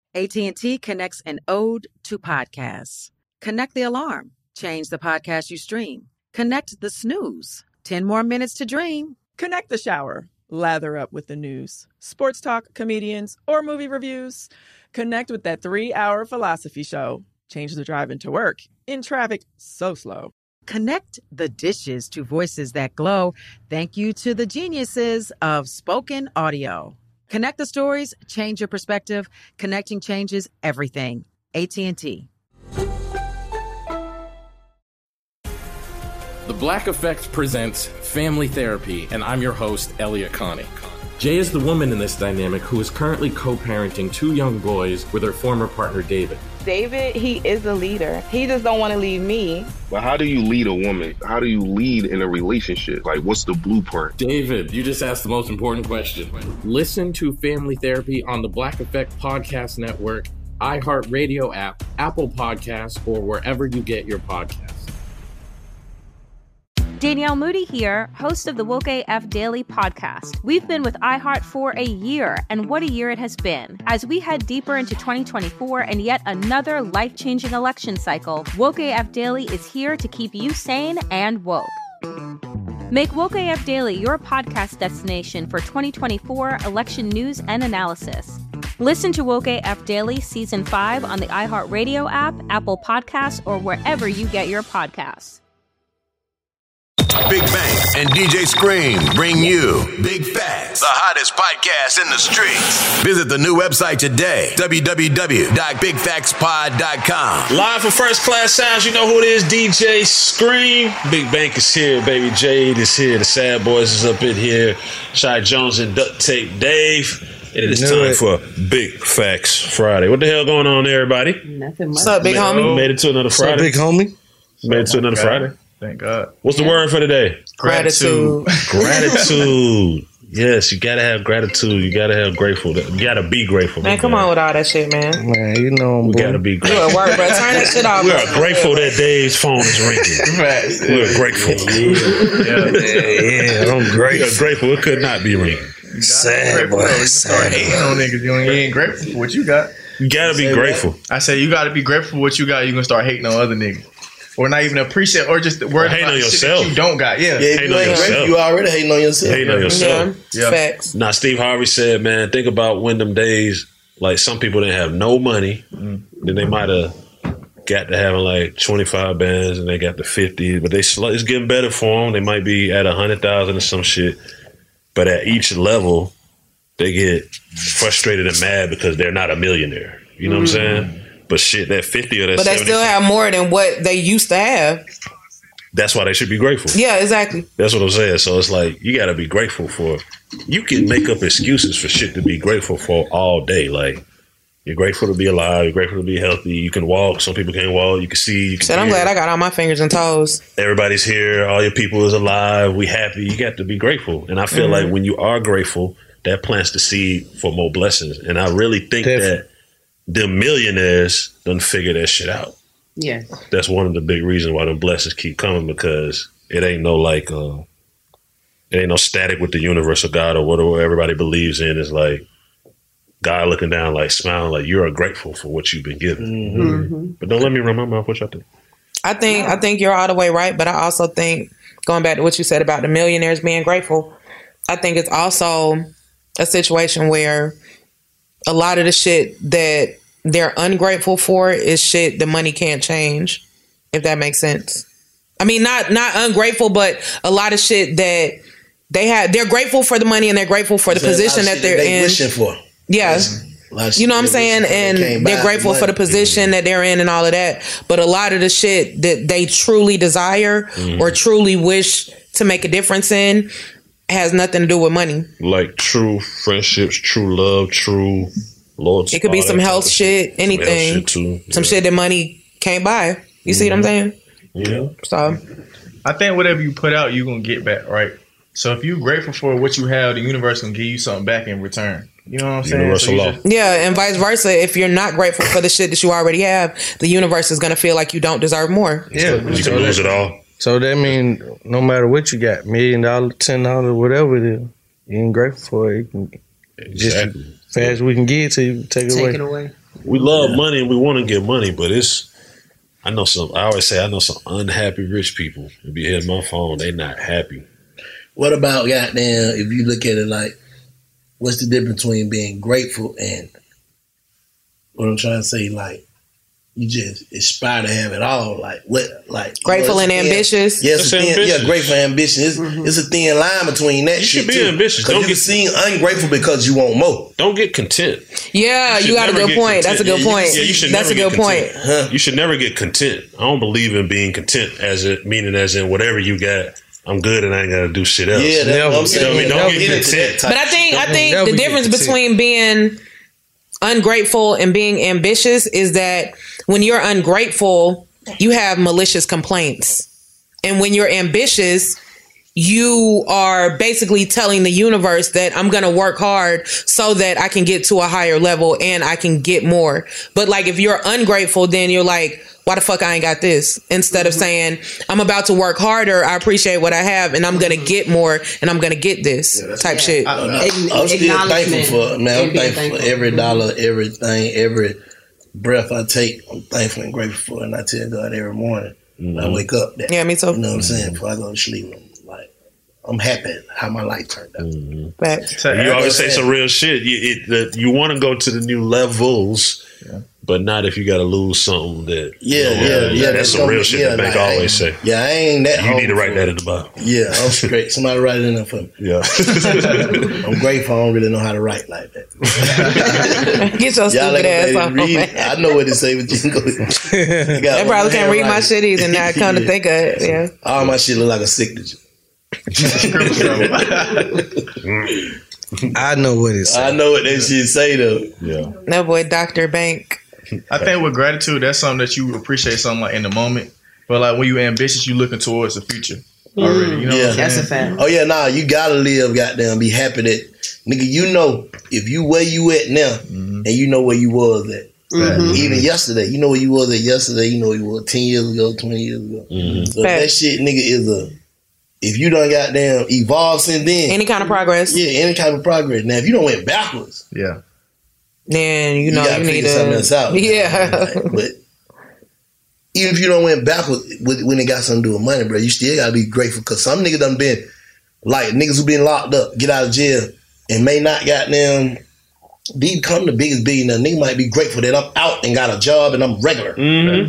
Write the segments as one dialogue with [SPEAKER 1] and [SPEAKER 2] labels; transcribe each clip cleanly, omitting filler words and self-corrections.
[SPEAKER 1] AT&T connects an ode to podcasts. Connect the alarm. Change the podcast you stream. Connect the snooze. 10 more minutes to dream.
[SPEAKER 2] Connect the shower. Lather up with the news, sports talk, comedians, or movie reviews. Connect with that 3-hour philosophy show. Change the drive into work in traffic so slow.
[SPEAKER 1] Connect the dishes to voices that glow. Thank you to the geniuses of spoken audio. Connect the stories, change your perspective. Connecting changes everything. AT&T.
[SPEAKER 3] The Black Effect presents Family Therapy, and I'm your host, Elliot Connie. Jay is the woman in this dynamic who is currently co-parenting 2 young boys with her former partner, David.
[SPEAKER 4] David, he is a leader. He just don't want to leave me.
[SPEAKER 5] But how do you lead a woman? How do you lead in a relationship? Like, what's the blueprint?
[SPEAKER 3] David, you just asked the most important question. Listen to Family Therapy on the Black Effect Podcast Network, iHeartRadio app, Apple Podcasts, or wherever you get your podcasts.
[SPEAKER 6] Danielle Moody here, host of the Woke AF Daily podcast. We've been with iHeart for a year, and what a year it has been. As we head deeper into 2024 and yet another life-changing election cycle, Woke AF Daily is here to keep you sane and woke. Make Woke AF Daily your podcast destination for 2024 election news and analysis. Listen to Woke AF Daily Season 5 on the iHeartRadio app, Apple Podcasts, or wherever you get your podcasts.
[SPEAKER 7] Big Bank and DJ Scream bring you Big Facts, the hottest podcast in the streets. Visit the new website today, www.bigfactspod.com.
[SPEAKER 8] Live for First Class Sounds, you know who it is, DJ Scream. Big Bank is here, baby. Jade is here. The Sad Boys is up in here. Shy Jones and Duct Tape Dave. It is time for Big Facts Friday. What the hell going on, everybody?
[SPEAKER 4] Nothing much.
[SPEAKER 9] What's up, big homie?
[SPEAKER 8] Made it to another Friday.
[SPEAKER 9] What's up, big homie?
[SPEAKER 8] Made it to another Friday.
[SPEAKER 9] Thank God.
[SPEAKER 8] What's the word for today?
[SPEAKER 9] Gratitude.
[SPEAKER 8] Gratitude. Yes, you gotta have gratitude. You gotta have grateful. You gotta be grateful.
[SPEAKER 4] Man, come on with all that shit, man.
[SPEAKER 9] Man, you know,
[SPEAKER 8] we gotta be grateful.
[SPEAKER 4] You at work, bro. Turn that shit off.
[SPEAKER 8] We are grateful that Dave's phone is ringing. We're grateful.
[SPEAKER 9] Yeah, I'm grateful.
[SPEAKER 8] We're grateful. It could not be ringing.
[SPEAKER 9] Sad, boy. Sad.
[SPEAKER 10] Niggas, you ain't grateful for what you got.
[SPEAKER 8] You gotta be grateful.
[SPEAKER 10] I say you gotta be grateful for what you got. You're gonna start hating on other niggas. Or not even appreciate, or just worried
[SPEAKER 8] hating
[SPEAKER 10] about
[SPEAKER 8] on
[SPEAKER 10] shit
[SPEAKER 8] yourself.
[SPEAKER 10] that you don't got. Yeah,
[SPEAKER 9] if you ain't grateful, you already hating on yourself.
[SPEAKER 8] Hating on yourself.
[SPEAKER 4] Yeah. Facts.
[SPEAKER 8] Now, Steve Harvey said, man, think about when them days, like some people didn't have no money, then they might have got to having like 25 bands and they got to 50, but it's getting better for them. They might be at 100,000 or some shit, but at each level, they get frustrated and mad because they're not a millionaire. You know what I'm saying? But shit, that 50 or that 70.
[SPEAKER 4] But they still have more than what they used to have.
[SPEAKER 8] That's why they should be grateful.
[SPEAKER 4] Yeah, exactly.
[SPEAKER 8] That's what I'm saying. So it's like, you got to be grateful for. You can make up excuses for shit to be grateful for all day. Like, you're grateful to be alive. You're grateful to be healthy. You can walk. Some people can't walk. You can see. You can
[SPEAKER 4] I'm glad I got all my fingers and toes.
[SPEAKER 8] Everybody's here. All your people is alive. We happy. You got to be grateful. And I feel like when you are grateful, that plants the seed for more blessings. And I really think that the millionaires done figure that shit out.
[SPEAKER 4] Yeah.
[SPEAKER 8] That's one of the big reasons why them blessings keep coming, because it ain't no like, it ain't no static with the universe or God or whatever everybody believes in. Is like God looking down, like smiling, like you are grateful for what you've been given. But don't let me run my mouth. What y'all think?
[SPEAKER 4] I think you're all the way right, but I also think, going back to what you said about the millionaires being grateful, I think it's also a situation where a lot of the shit that they're ungrateful for is shit the money can't change, if that makes sense. I mean, not ungrateful, but a lot of shit that they're grateful for the money and they're grateful for the position that they're in.
[SPEAKER 9] Wishing for.
[SPEAKER 4] Yeah. You know what I'm saying? And they're grateful for the position that they're in and all of that. But a lot of the shit that they truly desire or truly wish to make a difference in has nothing to do with money.
[SPEAKER 8] Like true friendships, true love, true loyalty.
[SPEAKER 4] It could be some health shit, anything. Some shit that money can't buy. You see what I'm saying?
[SPEAKER 8] Yeah.
[SPEAKER 4] So
[SPEAKER 10] I think whatever you put out, you're going to get back, right? So if you're grateful for what you have, the universe can give you something back in return. You know what I'm saying?
[SPEAKER 8] Universal law.
[SPEAKER 4] Yeah, and vice versa. If you're not grateful for the shit that you already have, the universe is going to feel like you don't deserve more.
[SPEAKER 9] Yeah.
[SPEAKER 8] You can lose it all.
[SPEAKER 9] So that means no matter what you got, $1 million, $10, whatever it is, you ain't grateful for it. You can just fast as we can get to you, take it away.
[SPEAKER 8] We love money and we want to get money, but I always say I know some unhappy rich people who be hitting my phone. They not happy.
[SPEAKER 11] What about goddamn? If you look at it like, what's the difference between being grateful and what I'm trying to say? Like, you just aspire to have it all. Like what? Like
[SPEAKER 4] grateful and ambitious.
[SPEAKER 11] Yes, yeah, grateful and ambitious. It's a thin line between that.
[SPEAKER 8] You
[SPEAKER 11] shit
[SPEAKER 8] should be ambitious.
[SPEAKER 11] Don't get seen ungrateful because you want more.
[SPEAKER 8] Don't get content.
[SPEAKER 4] Yeah, you got a good point. That's a good point.
[SPEAKER 8] Yeah, you should. That's a good point. You should never get content. I don't believe in being content as in whatever you got. I'm good and I ain't got to do shit else.
[SPEAKER 11] Yeah, that's what I'm saying.
[SPEAKER 8] Don't get content.
[SPEAKER 4] But I think the difference between being ungrateful and being ambitious is that when you're ungrateful, you have malicious complaints. And when you're ambitious, you are basically telling the universe that I'm going to work hard so that I can get to a higher level and I can get more. But like if you're ungrateful, then you're like, why the fuck I ain't got this? Instead of saying, I'm about to work harder, I appreciate what I have, and I'm going to get more, and I'm going to get this type shit.
[SPEAKER 11] I'm still thankful for, man, I'm thankful for every dollar, everything, every breath I take. I'm thankful and grateful for it, and I tell God every morning when I wake up. That,
[SPEAKER 4] yeah, me too.
[SPEAKER 11] You know what I'm saying? Before I go to sleep, I'm happy how my life turned out.
[SPEAKER 8] You always say some real shit. You want to go to the new levels, but not if you got to lose something that. Yeah. That's some real shit that Bank always say.
[SPEAKER 11] Yeah, I ain't that.
[SPEAKER 8] You need to write that in the Bible.
[SPEAKER 11] Yeah, I'm straight. Somebody write it in there for me.
[SPEAKER 8] Yeah.
[SPEAKER 11] I'm grateful. I don't really know how to write like that.
[SPEAKER 4] Get your stupid ass off.
[SPEAKER 11] I know what to say, but you can go.
[SPEAKER 4] They probably can't read my shit either. Now I come to think of it. Yeah.
[SPEAKER 11] All my shit look like a signature.
[SPEAKER 9] I know what it says.
[SPEAKER 11] I know what that shit say though.
[SPEAKER 8] Yeah.
[SPEAKER 4] That boy Dr. Bank.
[SPEAKER 10] I think with gratitude, that's something that you appreciate something like in the moment. But like when you ambitious, you looking towards the future already. You know what I'm
[SPEAKER 12] that's
[SPEAKER 10] saying?
[SPEAKER 12] a fact.
[SPEAKER 11] Oh yeah, nah, you gotta live, goddamn, be happy that nigga, you know, if you where you at now and you know where you was at. Even yesterday, you know where you was at yesterday, you know where you was 10 years ago, 20 years ago. So that shit, nigga, is if you done goddamn evolved since then.
[SPEAKER 4] Any kind of progress.
[SPEAKER 11] Yeah, any kind of progress. Now, if you don't went backwards.
[SPEAKER 10] Yeah.
[SPEAKER 4] Then, you know, you need to.
[SPEAKER 11] Something else out.
[SPEAKER 4] Yeah.
[SPEAKER 11] But even if you don't went backwards when it got something to do with money, bro, you still gotta be grateful because some niggas done been, like, niggas who been locked up, get out of jail, and may not goddamn become the biggest billionaire. Nigga might be grateful that I'm out and got a job and I'm regular.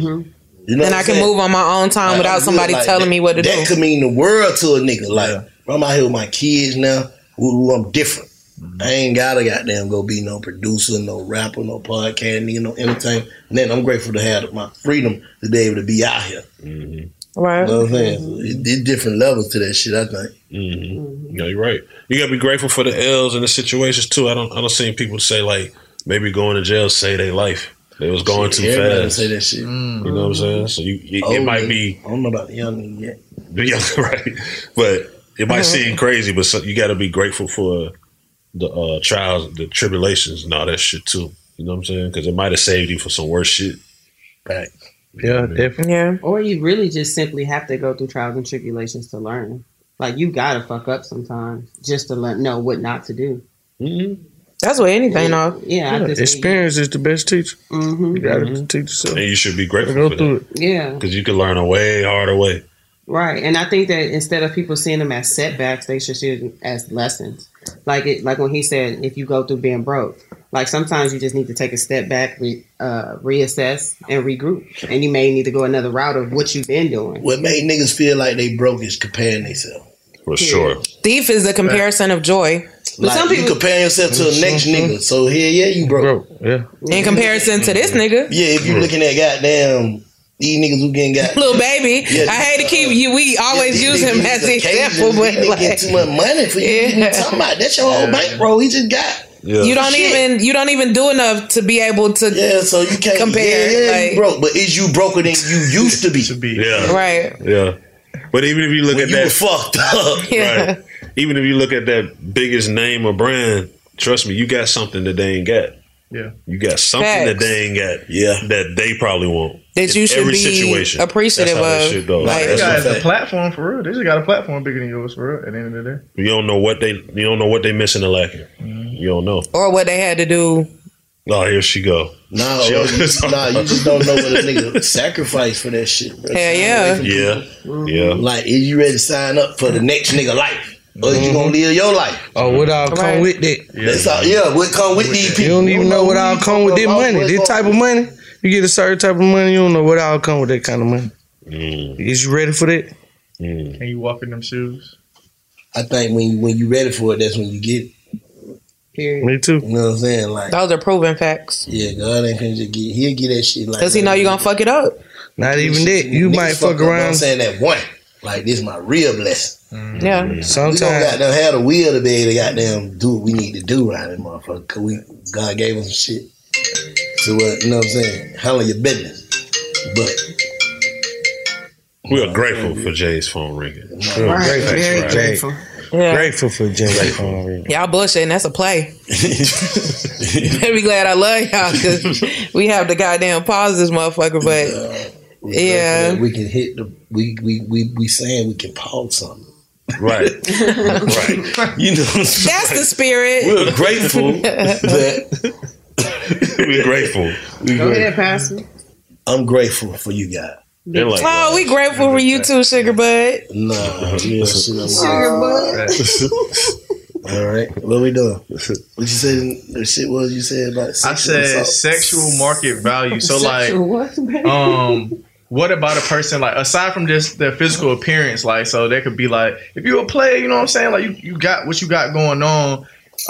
[SPEAKER 11] You know
[SPEAKER 4] and I can move on my own time without somebody telling me what to do.
[SPEAKER 11] That could mean the world to a nigga. Like, I'm out here with my kids now, who I'm different. I ain't gotta goddamn go be no producer, no rapper, no podcast, nigga, no anything. And then I'm grateful to have my freedom to be able to be out here.
[SPEAKER 4] Right.
[SPEAKER 11] You know what I'm saying? So it's different levels to that shit, I think.
[SPEAKER 8] No, you're right. You gotta be grateful for the L's and the situations too. I don't see people say like maybe going to jail save their life. They was going too fast.
[SPEAKER 11] Say that shit.
[SPEAKER 8] You know what I'm saying? So it might be.
[SPEAKER 11] I don't know about the young nigga yet.
[SPEAKER 8] The young, right? But it might seem crazy, but you got to be grateful for the trials, the tribulations, and all that shit too. You know what I'm saying? Because it might have saved you for some worse shit.
[SPEAKER 11] Right.
[SPEAKER 9] Yeah, definitely.
[SPEAKER 4] Yeah.
[SPEAKER 12] Or you really just simply have to go through trials and tribulations to learn. Like you gotta fuck up sometimes just to know what not to do.
[SPEAKER 4] That's what anything though.
[SPEAKER 12] Yeah,
[SPEAKER 9] experience is the best teacher. You gotta teach yourself.
[SPEAKER 8] And you should be grateful
[SPEAKER 9] go
[SPEAKER 8] for
[SPEAKER 9] through
[SPEAKER 8] that.
[SPEAKER 9] it.
[SPEAKER 12] Yeah.
[SPEAKER 8] Because you can learn a way harder way.
[SPEAKER 12] Right. And I think that instead of people seeing them as setbacks, they should see them as lessons. Like when he said, if you go through being broke, like sometimes you just need to take a step back, reassess and regroup. And you may need to go another route of what you've been doing.
[SPEAKER 11] What made niggas feel like they broke is comparing themselves.
[SPEAKER 8] For sure.
[SPEAKER 4] Thief is a comparison of joy.
[SPEAKER 11] But like some people you compare yourself to the next nigga. So here, you broke.
[SPEAKER 9] Yeah.
[SPEAKER 4] In comparison to this nigga.
[SPEAKER 11] Yeah, if you looking at goddamn these niggas who getting got
[SPEAKER 4] Little Baby. I hate to keep you. We always use him as an example, but
[SPEAKER 11] like get too much money for you. You talking about that's your whole bankroll. He just got.
[SPEAKER 8] Yeah.
[SPEAKER 4] You don't even do enough to be able to
[SPEAKER 11] so you can't
[SPEAKER 4] compare.
[SPEAKER 11] Yeah, like, you broke, but is you broker than you used to be?
[SPEAKER 8] Yeah.
[SPEAKER 4] Right.
[SPEAKER 8] Yeah. But even if you look
[SPEAKER 11] when
[SPEAKER 8] at
[SPEAKER 11] you
[SPEAKER 8] that,
[SPEAKER 11] were fucked up.
[SPEAKER 4] Yeah.
[SPEAKER 8] Right. Even if you look at that biggest name or brand, trust me, you got something that they ain't got.
[SPEAKER 10] Yeah.
[SPEAKER 8] You got something that they ain't got.
[SPEAKER 11] Yeah.
[SPEAKER 8] That they probably want.
[SPEAKER 4] That you should be appreciative of.
[SPEAKER 10] Like, they got a platform for real. They just got a platform bigger than yours for real. At the end of the day,
[SPEAKER 8] you don't know what they missing or lacking. You don't know,
[SPEAKER 4] or what they had to do
[SPEAKER 8] Oh, here she go.
[SPEAKER 11] No, you just don't know what a nigga sacrifice for that shit, bro.
[SPEAKER 4] Hell yeah.
[SPEAKER 8] Yeah.
[SPEAKER 11] Like, is you ready to sign up for the next nigga life? Or you gonna live your life?
[SPEAKER 9] Oh, what all come with that?
[SPEAKER 11] That's all, what come with these people?
[SPEAKER 9] You don't even know what all come with that money. This type of money. You get a certain type of money, you don't know what all come with that kind of money. Is you ready for that?
[SPEAKER 10] Can you walk in them shoes?
[SPEAKER 11] I think when you ready for it, that's when you get it.
[SPEAKER 12] Period.
[SPEAKER 9] Me too.
[SPEAKER 11] You know what I'm saying? Like,
[SPEAKER 4] Those are proven facts.
[SPEAKER 11] yeah, God ain't finna just get. He'll get that shit like.
[SPEAKER 4] Because he know you gonna fuck it up.
[SPEAKER 9] Not even that. You might fuck
[SPEAKER 11] up, you know what I'm
[SPEAKER 9] around.
[SPEAKER 11] saying that one. Like, this is my real blessing.
[SPEAKER 4] Yeah.
[SPEAKER 11] We
[SPEAKER 9] Sometimes.
[SPEAKER 11] don't goddamn have the will to be able to goddamn do what we need to do around this motherfucker. Cause God gave us some shit. So you know what I'm saying? Handle your business. But
[SPEAKER 8] we are grateful for Jay's phone ringing.
[SPEAKER 9] Right. Very grateful.
[SPEAKER 4] Yeah.
[SPEAKER 9] Grateful for Jay's phone ringing.
[SPEAKER 4] Y'all bullshitting. That's a play. Better be glad I love y'all because we have the goddamn pause this motherfucker. But yeah,
[SPEAKER 11] we can hit the. We saying we can pause something.
[SPEAKER 8] Right. Right. You know,
[SPEAKER 4] that's the spirit.
[SPEAKER 8] We're grateful. We're grateful.
[SPEAKER 12] Go ahead, Pastor.
[SPEAKER 11] I'm grateful for you guys.
[SPEAKER 8] Like,
[SPEAKER 4] oh, we grateful for you too, Sugar Bud.
[SPEAKER 11] Nah,
[SPEAKER 12] Sugar Bud.
[SPEAKER 11] All right, what we doing? What you said? The shit was you said about?
[SPEAKER 10] I said sexual market value. So like, what about a person like aside from just their physical appearance? Like, so they could be like, if you're a player, you know what I'm saying? Like, you got what you got going on.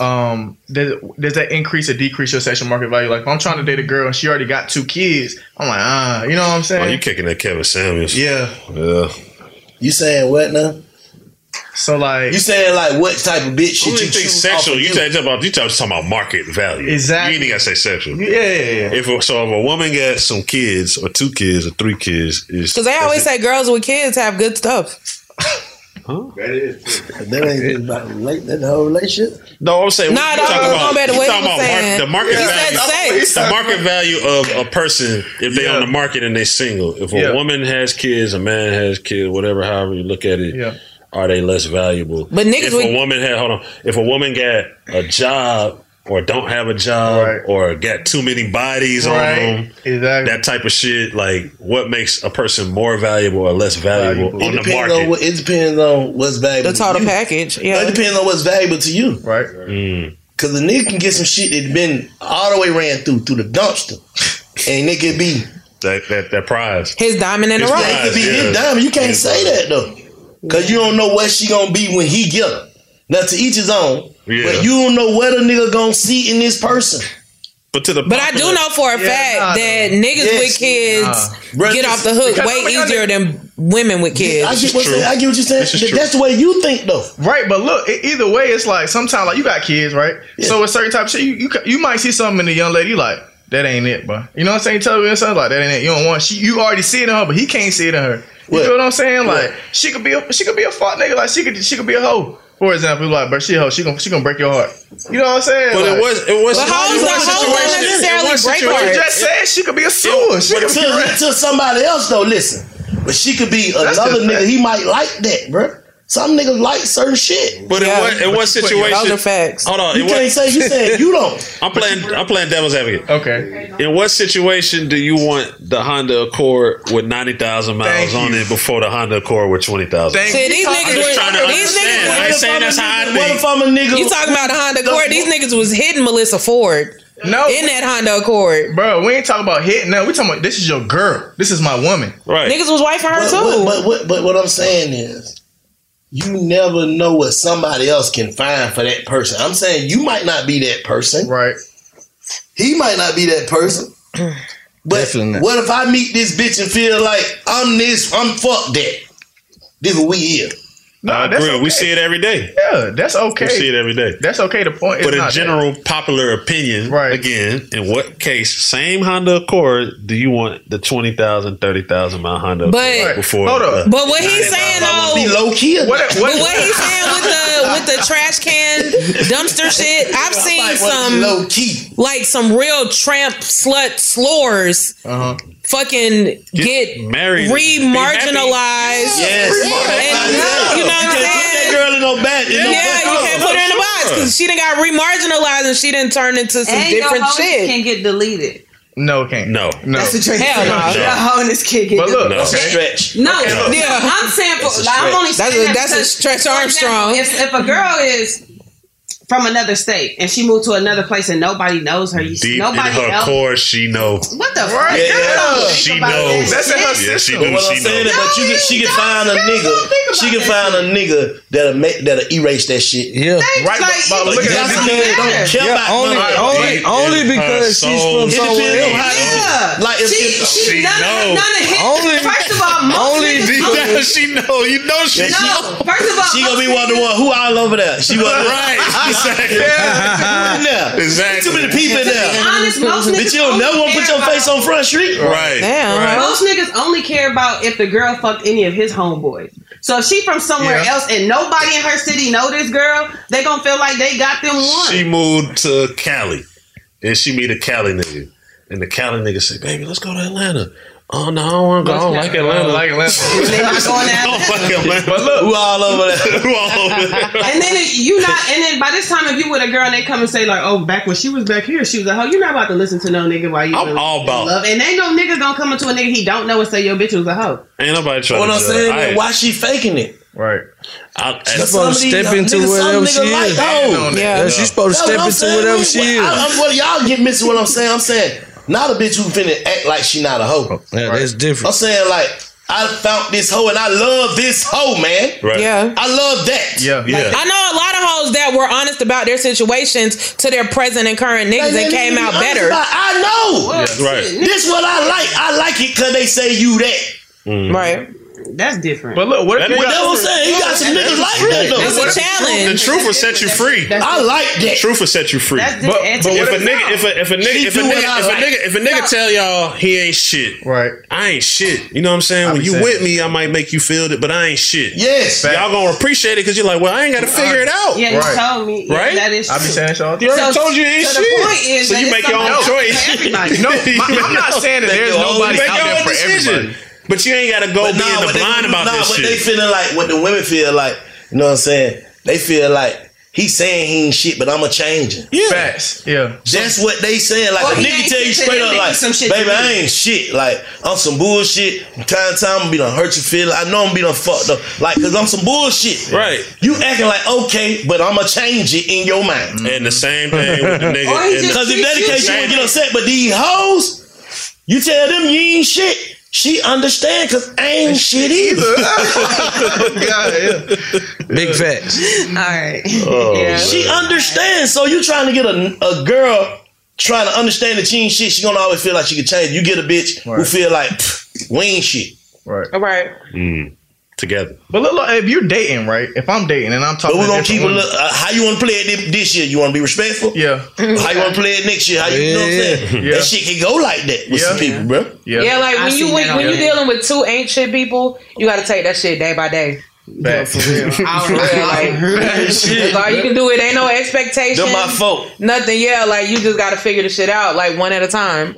[SPEAKER 10] Does that increase or decrease your sexual market value? Like, if I'm trying to date a girl and she already got 2 kids, I'm like, you know what I'm saying?
[SPEAKER 8] Oh, you kicking that Kevin Samuels?
[SPEAKER 10] Yeah.
[SPEAKER 11] You saying what now?
[SPEAKER 10] So like,
[SPEAKER 11] you saying like what type of bitch should you
[SPEAKER 8] think
[SPEAKER 11] choose?
[SPEAKER 8] sexual? You talking about market value?
[SPEAKER 10] Exactly.
[SPEAKER 8] You ain't gotta say sexual.
[SPEAKER 10] Yeah.
[SPEAKER 8] If a woman got some kids or 2 kids or 3 kids,
[SPEAKER 4] because they always say girls with kids have good stuff.
[SPEAKER 8] Huh?
[SPEAKER 11] That ain't about that whole relationship.
[SPEAKER 8] No, I'm saying
[SPEAKER 4] the market
[SPEAKER 8] value. The market value of a person if they on the market and they single. If a woman has kids, a man has kids, whatever, however you look at it, are they less valuable?
[SPEAKER 4] But niggas,
[SPEAKER 8] if a woman got a job or don't have a job or got too many bodies on them, that type of shit, like what makes a person more valuable or less valuable on the market?
[SPEAKER 11] It depends on what's valuable.
[SPEAKER 4] The total package. Yeah,
[SPEAKER 11] it depends on what's valuable to you,
[SPEAKER 10] right?
[SPEAKER 11] Because the nigga can get some shit that been all the way ran through the dumpster, and it could be
[SPEAKER 8] that prize,
[SPEAKER 4] his diamond in the rough.
[SPEAKER 11] It could be his diamond. You can't say that though, because you don't know what she gonna be when he get her. Now, to each his own. Yeah. But you don't know what a nigga gonna see in this person.
[SPEAKER 8] But
[SPEAKER 4] I do know for a fact that niggas with kids get off the hook way easier than women with kids.
[SPEAKER 11] I get what you're saying. That's the way you think, though.
[SPEAKER 10] Right, but look, either way, it's like sometimes like you got kids, right? Yeah. So a certain type of shit, you might see something in a young lady, you like, that ain't it, bro. You know what I'm saying? You tell me something like that ain't it. You don't want you already see it in her, but he can't see it in her. You know what I'm saying? Like she could be a fuck nigga. Like she could be a hoe. For example, like, but she gonna break your heart. You know what I'm saying?
[SPEAKER 8] But
[SPEAKER 10] like,
[SPEAKER 8] it was.
[SPEAKER 4] But hoes don't necessarily break heart.
[SPEAKER 10] You just said she could be a sewer.
[SPEAKER 11] To somebody else though, listen. But she could be another nigga. He might like that, bro. Some niggas like certain shit.
[SPEAKER 8] But in what situation?
[SPEAKER 4] Those are facts.
[SPEAKER 8] Hold on.
[SPEAKER 11] You can't say you said you don't.
[SPEAKER 8] I'm playing devil's advocate.
[SPEAKER 10] Okay.
[SPEAKER 8] In what situation do you want the Honda Accord with 90,000 miles on it before the Honda Accord with 20,000?
[SPEAKER 4] See, these niggas
[SPEAKER 8] I ain't saying that's how I think.
[SPEAKER 11] What if I'm a nigga?
[SPEAKER 4] You talking about the Honda Accord? These niggas was hitting Melissa Ford.
[SPEAKER 10] No,
[SPEAKER 4] in that Honda Accord,
[SPEAKER 10] bro. We ain't talking about hitting. No, we talking about this is your girl. This is my woman.
[SPEAKER 8] Right.
[SPEAKER 4] Niggas was wifing her too.
[SPEAKER 11] But what I'm saying is, you never know what somebody else can find for that person. I'm saying you might not be that person.
[SPEAKER 10] Right.
[SPEAKER 11] He might not be that person. But what if I meet this bitch and feel like I'm fuck that? This is what we here.
[SPEAKER 8] No, I agree. Okay. We see it every day.
[SPEAKER 10] Yeah, that's okay.
[SPEAKER 8] We see it every day.
[SPEAKER 10] That's okay. The point is,
[SPEAKER 8] but in general, popular opinion, again, in what case, same Honda Accord, do you want the 20,000, 30,000 mile Honda Accord before?
[SPEAKER 10] Hold up.
[SPEAKER 4] But what he's saying though,
[SPEAKER 11] be low key.
[SPEAKER 4] What he's saying with the trash can dumpster shit, I've seen some
[SPEAKER 11] low key,
[SPEAKER 4] like some real tramp slut slurs. Fucking get
[SPEAKER 8] married,
[SPEAKER 4] remarginalized.
[SPEAKER 11] Yes.
[SPEAKER 4] And, you know what I'm saying?
[SPEAKER 11] That girl in no bed.
[SPEAKER 4] You can't put her in a box. not, because she done got remarginalized and she done turned into some different shit.
[SPEAKER 12] Can get deleted.
[SPEAKER 10] No, it can't.
[SPEAKER 8] No.
[SPEAKER 12] That's the trick.
[SPEAKER 4] Hell no.
[SPEAKER 12] Your wholeness can't get
[SPEAKER 10] But look,
[SPEAKER 12] deleted.
[SPEAKER 11] Stretch.
[SPEAKER 12] No,
[SPEAKER 4] Yeah.
[SPEAKER 12] I'm saying, I'm only saying
[SPEAKER 4] That's a Stretch Armstrong.
[SPEAKER 12] If a girl is from another state and she moved to another place and nobody knows her,
[SPEAKER 8] Deep
[SPEAKER 12] nobody
[SPEAKER 8] in her
[SPEAKER 12] else.
[SPEAKER 8] core, she know.
[SPEAKER 12] What the fuck?
[SPEAKER 11] Yeah, yeah.
[SPEAKER 8] She knows.
[SPEAKER 10] That's in her
[SPEAKER 8] Yeah, she
[SPEAKER 10] system.
[SPEAKER 8] do.
[SPEAKER 11] What I'm
[SPEAKER 8] She
[SPEAKER 11] saying
[SPEAKER 8] know.
[SPEAKER 11] is, but she can find a nigga. She can find a nigga that'll erase that shit.
[SPEAKER 9] Yeah.
[SPEAKER 10] Right, but look at
[SPEAKER 11] That's
[SPEAKER 10] that.
[SPEAKER 11] because don't care
[SPEAKER 9] Yeah,
[SPEAKER 11] about
[SPEAKER 9] only because she's from
[SPEAKER 11] It
[SPEAKER 9] somewhere
[SPEAKER 11] depends on
[SPEAKER 9] else.
[SPEAKER 11] how
[SPEAKER 12] Yeah.
[SPEAKER 11] like if
[SPEAKER 8] She
[SPEAKER 12] none
[SPEAKER 8] know.
[SPEAKER 12] of his.
[SPEAKER 9] Only-
[SPEAKER 12] First of all, most
[SPEAKER 9] only
[SPEAKER 12] niggas
[SPEAKER 8] She know. You know she
[SPEAKER 11] Yeah,
[SPEAKER 8] know.
[SPEAKER 12] no. First of all,
[SPEAKER 11] she gonna be one to one. Who all over there? She was
[SPEAKER 8] Right. Exactly. Exactly.
[SPEAKER 11] Too many people in there.
[SPEAKER 12] honest, most niggas.
[SPEAKER 11] Bitch, you don't never want to put your face on Front Street.
[SPEAKER 8] Right.
[SPEAKER 4] Damn.
[SPEAKER 8] Right.
[SPEAKER 12] Most niggas only care about if the girl fucked any of his homeboys. So if she from somewhere else and nobody in her city know this girl, they gonna feel like they got them one.
[SPEAKER 8] She moved to Cali, and she meet a Cali nigga, and the Cali nigga say, "Baby, let's go to Atlanta." Oh no, I don't want to go. I don't like Atlanta.
[SPEAKER 10] I like Atlanta.
[SPEAKER 12] They not going
[SPEAKER 8] I
[SPEAKER 12] out.
[SPEAKER 8] don't like Atlanta.
[SPEAKER 10] But look,
[SPEAKER 11] Who all over there?
[SPEAKER 8] Who all over there?
[SPEAKER 12] And then and then by this time, if you with a girl and they come and say like, "Oh, back when she was back here, she was a hoe," you're not about to listen to no nigga while you.
[SPEAKER 8] I'm all about
[SPEAKER 12] love. And ain't no nigga gonna come into a nigga he don't know and say your bitch was a hoe.
[SPEAKER 8] Ain't nobody trying
[SPEAKER 11] What
[SPEAKER 8] to
[SPEAKER 11] I'm
[SPEAKER 8] judge.
[SPEAKER 11] saying is, why she faking it?
[SPEAKER 10] right.
[SPEAKER 9] She's supposed to step into whatever she is.
[SPEAKER 11] Oh,
[SPEAKER 9] Yeah, she's supposed to step into whatever she is.
[SPEAKER 11] Well, y'all get missing what I'm saying. I'm saying not a bitch who finna act like she not a hoe.
[SPEAKER 9] Yeah, that's
[SPEAKER 11] I'm
[SPEAKER 9] different.
[SPEAKER 11] saying like I found this hoe and I love this hoe, man.
[SPEAKER 8] Right.
[SPEAKER 4] Yeah.
[SPEAKER 11] I love that.
[SPEAKER 10] Yeah.
[SPEAKER 8] Yeah.
[SPEAKER 4] I know a lot of hoes that were honest about their situations to their present and current niggas and came out better.
[SPEAKER 11] I know.
[SPEAKER 8] Right.
[SPEAKER 11] This what I like. I like it because they say you that.
[SPEAKER 4] Right.
[SPEAKER 12] That's different.
[SPEAKER 10] But look, what if
[SPEAKER 8] That
[SPEAKER 10] you
[SPEAKER 8] nigga-
[SPEAKER 11] That's what I'm saying. You got some niggas like that though.
[SPEAKER 4] It's a
[SPEAKER 8] The
[SPEAKER 4] challenge.
[SPEAKER 8] truth will set you free.
[SPEAKER 11] I like that.
[SPEAKER 8] Truth will set you free.
[SPEAKER 12] That's
[SPEAKER 10] But
[SPEAKER 8] If a nigga tell y'all he ain't shit,
[SPEAKER 10] right?
[SPEAKER 8] I ain't shit. You know what I'm saying?
[SPEAKER 10] I
[SPEAKER 8] When
[SPEAKER 10] be
[SPEAKER 8] you
[SPEAKER 10] saying
[SPEAKER 8] with me, I might make you feel it, but I ain't shit.
[SPEAKER 11] Yes.
[SPEAKER 8] Y'all gonna appreciate it because you're like, well, I ain't got to figure it out.
[SPEAKER 12] Yeah, you
[SPEAKER 10] Right.
[SPEAKER 12] told me. Yeah,
[SPEAKER 8] Right?
[SPEAKER 12] that is true.
[SPEAKER 10] I be saying that all the
[SPEAKER 8] You
[SPEAKER 10] time.
[SPEAKER 8] already told you ain't
[SPEAKER 12] so
[SPEAKER 8] shit.
[SPEAKER 12] the point is
[SPEAKER 8] so
[SPEAKER 12] that
[SPEAKER 8] you
[SPEAKER 12] it's
[SPEAKER 8] make your own
[SPEAKER 12] somebody
[SPEAKER 8] choice.
[SPEAKER 12] for everybody.
[SPEAKER 10] No, I'm not saying that there's nobody
[SPEAKER 8] Make
[SPEAKER 10] out
[SPEAKER 8] your
[SPEAKER 10] there
[SPEAKER 8] own
[SPEAKER 10] for
[SPEAKER 8] decision.
[SPEAKER 10] everybody.
[SPEAKER 8] But you ain't got to go
[SPEAKER 11] But
[SPEAKER 8] be in the
[SPEAKER 11] what they-
[SPEAKER 8] blind about this
[SPEAKER 11] what
[SPEAKER 8] shit.
[SPEAKER 11] they feeling like, what the women feel like, you know what I'm saying? They feel like he's saying he ain't shit, but I'ma change him.
[SPEAKER 8] Yeah.
[SPEAKER 10] Facts. Yeah.
[SPEAKER 11] That's what they saying. Like
[SPEAKER 12] Well,
[SPEAKER 11] a
[SPEAKER 12] he
[SPEAKER 11] nigga
[SPEAKER 12] ain't
[SPEAKER 11] tell you
[SPEAKER 12] shit,
[SPEAKER 11] straight
[SPEAKER 12] then
[SPEAKER 11] up,
[SPEAKER 12] they
[SPEAKER 11] like,
[SPEAKER 12] do some shit
[SPEAKER 11] baby,
[SPEAKER 12] to
[SPEAKER 11] I
[SPEAKER 12] me.
[SPEAKER 11] ain't shit. Like, I'm some bullshit. Time to time, I'm be done hurt your feelings. I know I'm be done fucked up. Like, cause I'm some bullshit.
[SPEAKER 8] Right.
[SPEAKER 11] You acting like, okay, but I'ma change it in your mind.
[SPEAKER 8] And the same thing with the nigga.
[SPEAKER 12] Or he
[SPEAKER 8] and
[SPEAKER 12] just
[SPEAKER 11] Cause if that the
[SPEAKER 12] treat you
[SPEAKER 11] case, you
[SPEAKER 12] same.
[SPEAKER 11] won't get upset. But these hoes, you tell them you ain't shit. She understand cause I ain't shit either.
[SPEAKER 9] Big facts.
[SPEAKER 12] All right.
[SPEAKER 8] Oh,
[SPEAKER 11] She understands. So you trying to get a girl trying to understand that she ain't shit. She gonna always feel like she can change. You get a bitch who
[SPEAKER 10] Right.
[SPEAKER 11] feel like we ain't shit.
[SPEAKER 10] Right.
[SPEAKER 4] All right.
[SPEAKER 8] together.
[SPEAKER 10] But look, if you're dating, right? If I'm dating and I'm talking,
[SPEAKER 11] But we're gonna keep it.
[SPEAKER 10] women,
[SPEAKER 11] How you want to play it this year? You want to be respectful?
[SPEAKER 10] Yeah.
[SPEAKER 11] How you want to play it next year? How you know what I'm saying?
[SPEAKER 10] Yeah.
[SPEAKER 11] That shit can go like that with some people, bro.
[SPEAKER 4] Yeah, like when you dealing with two ain't shit people, you got to take that shit day by day.
[SPEAKER 10] Back.
[SPEAKER 4] For real. Like, that's all you can do. It ain't no expectation.
[SPEAKER 11] They're my fault.
[SPEAKER 4] Nothing. Yeah, like you just got to figure the shit out, like one at a time.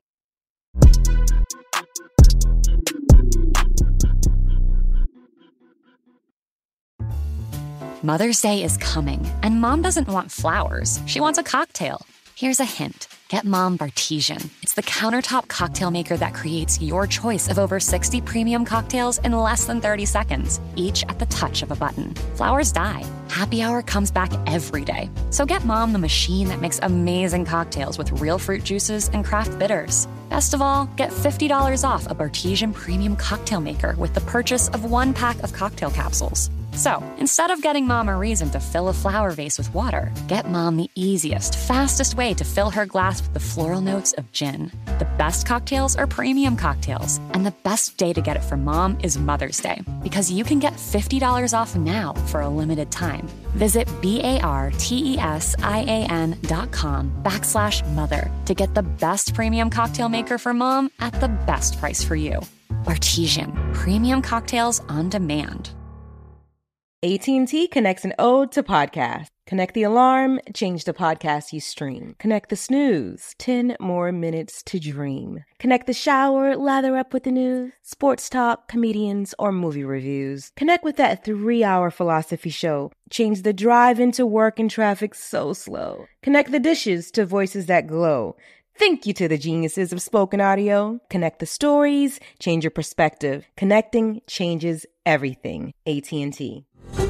[SPEAKER 13] Mother's Day is coming, and Mom doesn't want flowers. She wants a cocktail. Here's a hint. Get Mom Bartesian. It's the countertop cocktail maker that creates your choice of over 60 premium cocktails in less than 30 seconds, each at the touch of a button. Flowers die. Happy hour comes back every day. So get Mom the machine that makes amazing cocktails with real fruit juices and craft bitters. Best of all, get $50 off a Bartesian premium cocktail maker with the purchase of 1 pack of cocktail capsules. So, instead of getting Mom a reason to fill a flower vase with water, get Mom the easiest, fastest way to fill her glass with the floral notes of gin. The best cocktails are premium cocktails, and the best day to get it for Mom is Mother's Day, because you can get $50 off now for a limited time. Visit BARTESIAN.com/mother to get the best premium cocktail maker for Mom at the best price for you. Bartesian, premium cocktails on demand.
[SPEAKER 14] AT&T connects an ode to podcasts. Connect the alarm, change the podcast you stream. Connect the snooze, 10 more minutes to dream. Connect the shower, lather up with the news, sports talk, comedians, or movie reviews. Connect with that 3-hour philosophy show. Change the drive into work and traffic so slow. Connect the dishes to voices that glow. Thank you to the geniuses of spoken audio. Connect the stories, change your perspective. Connecting changes everything. AT&T.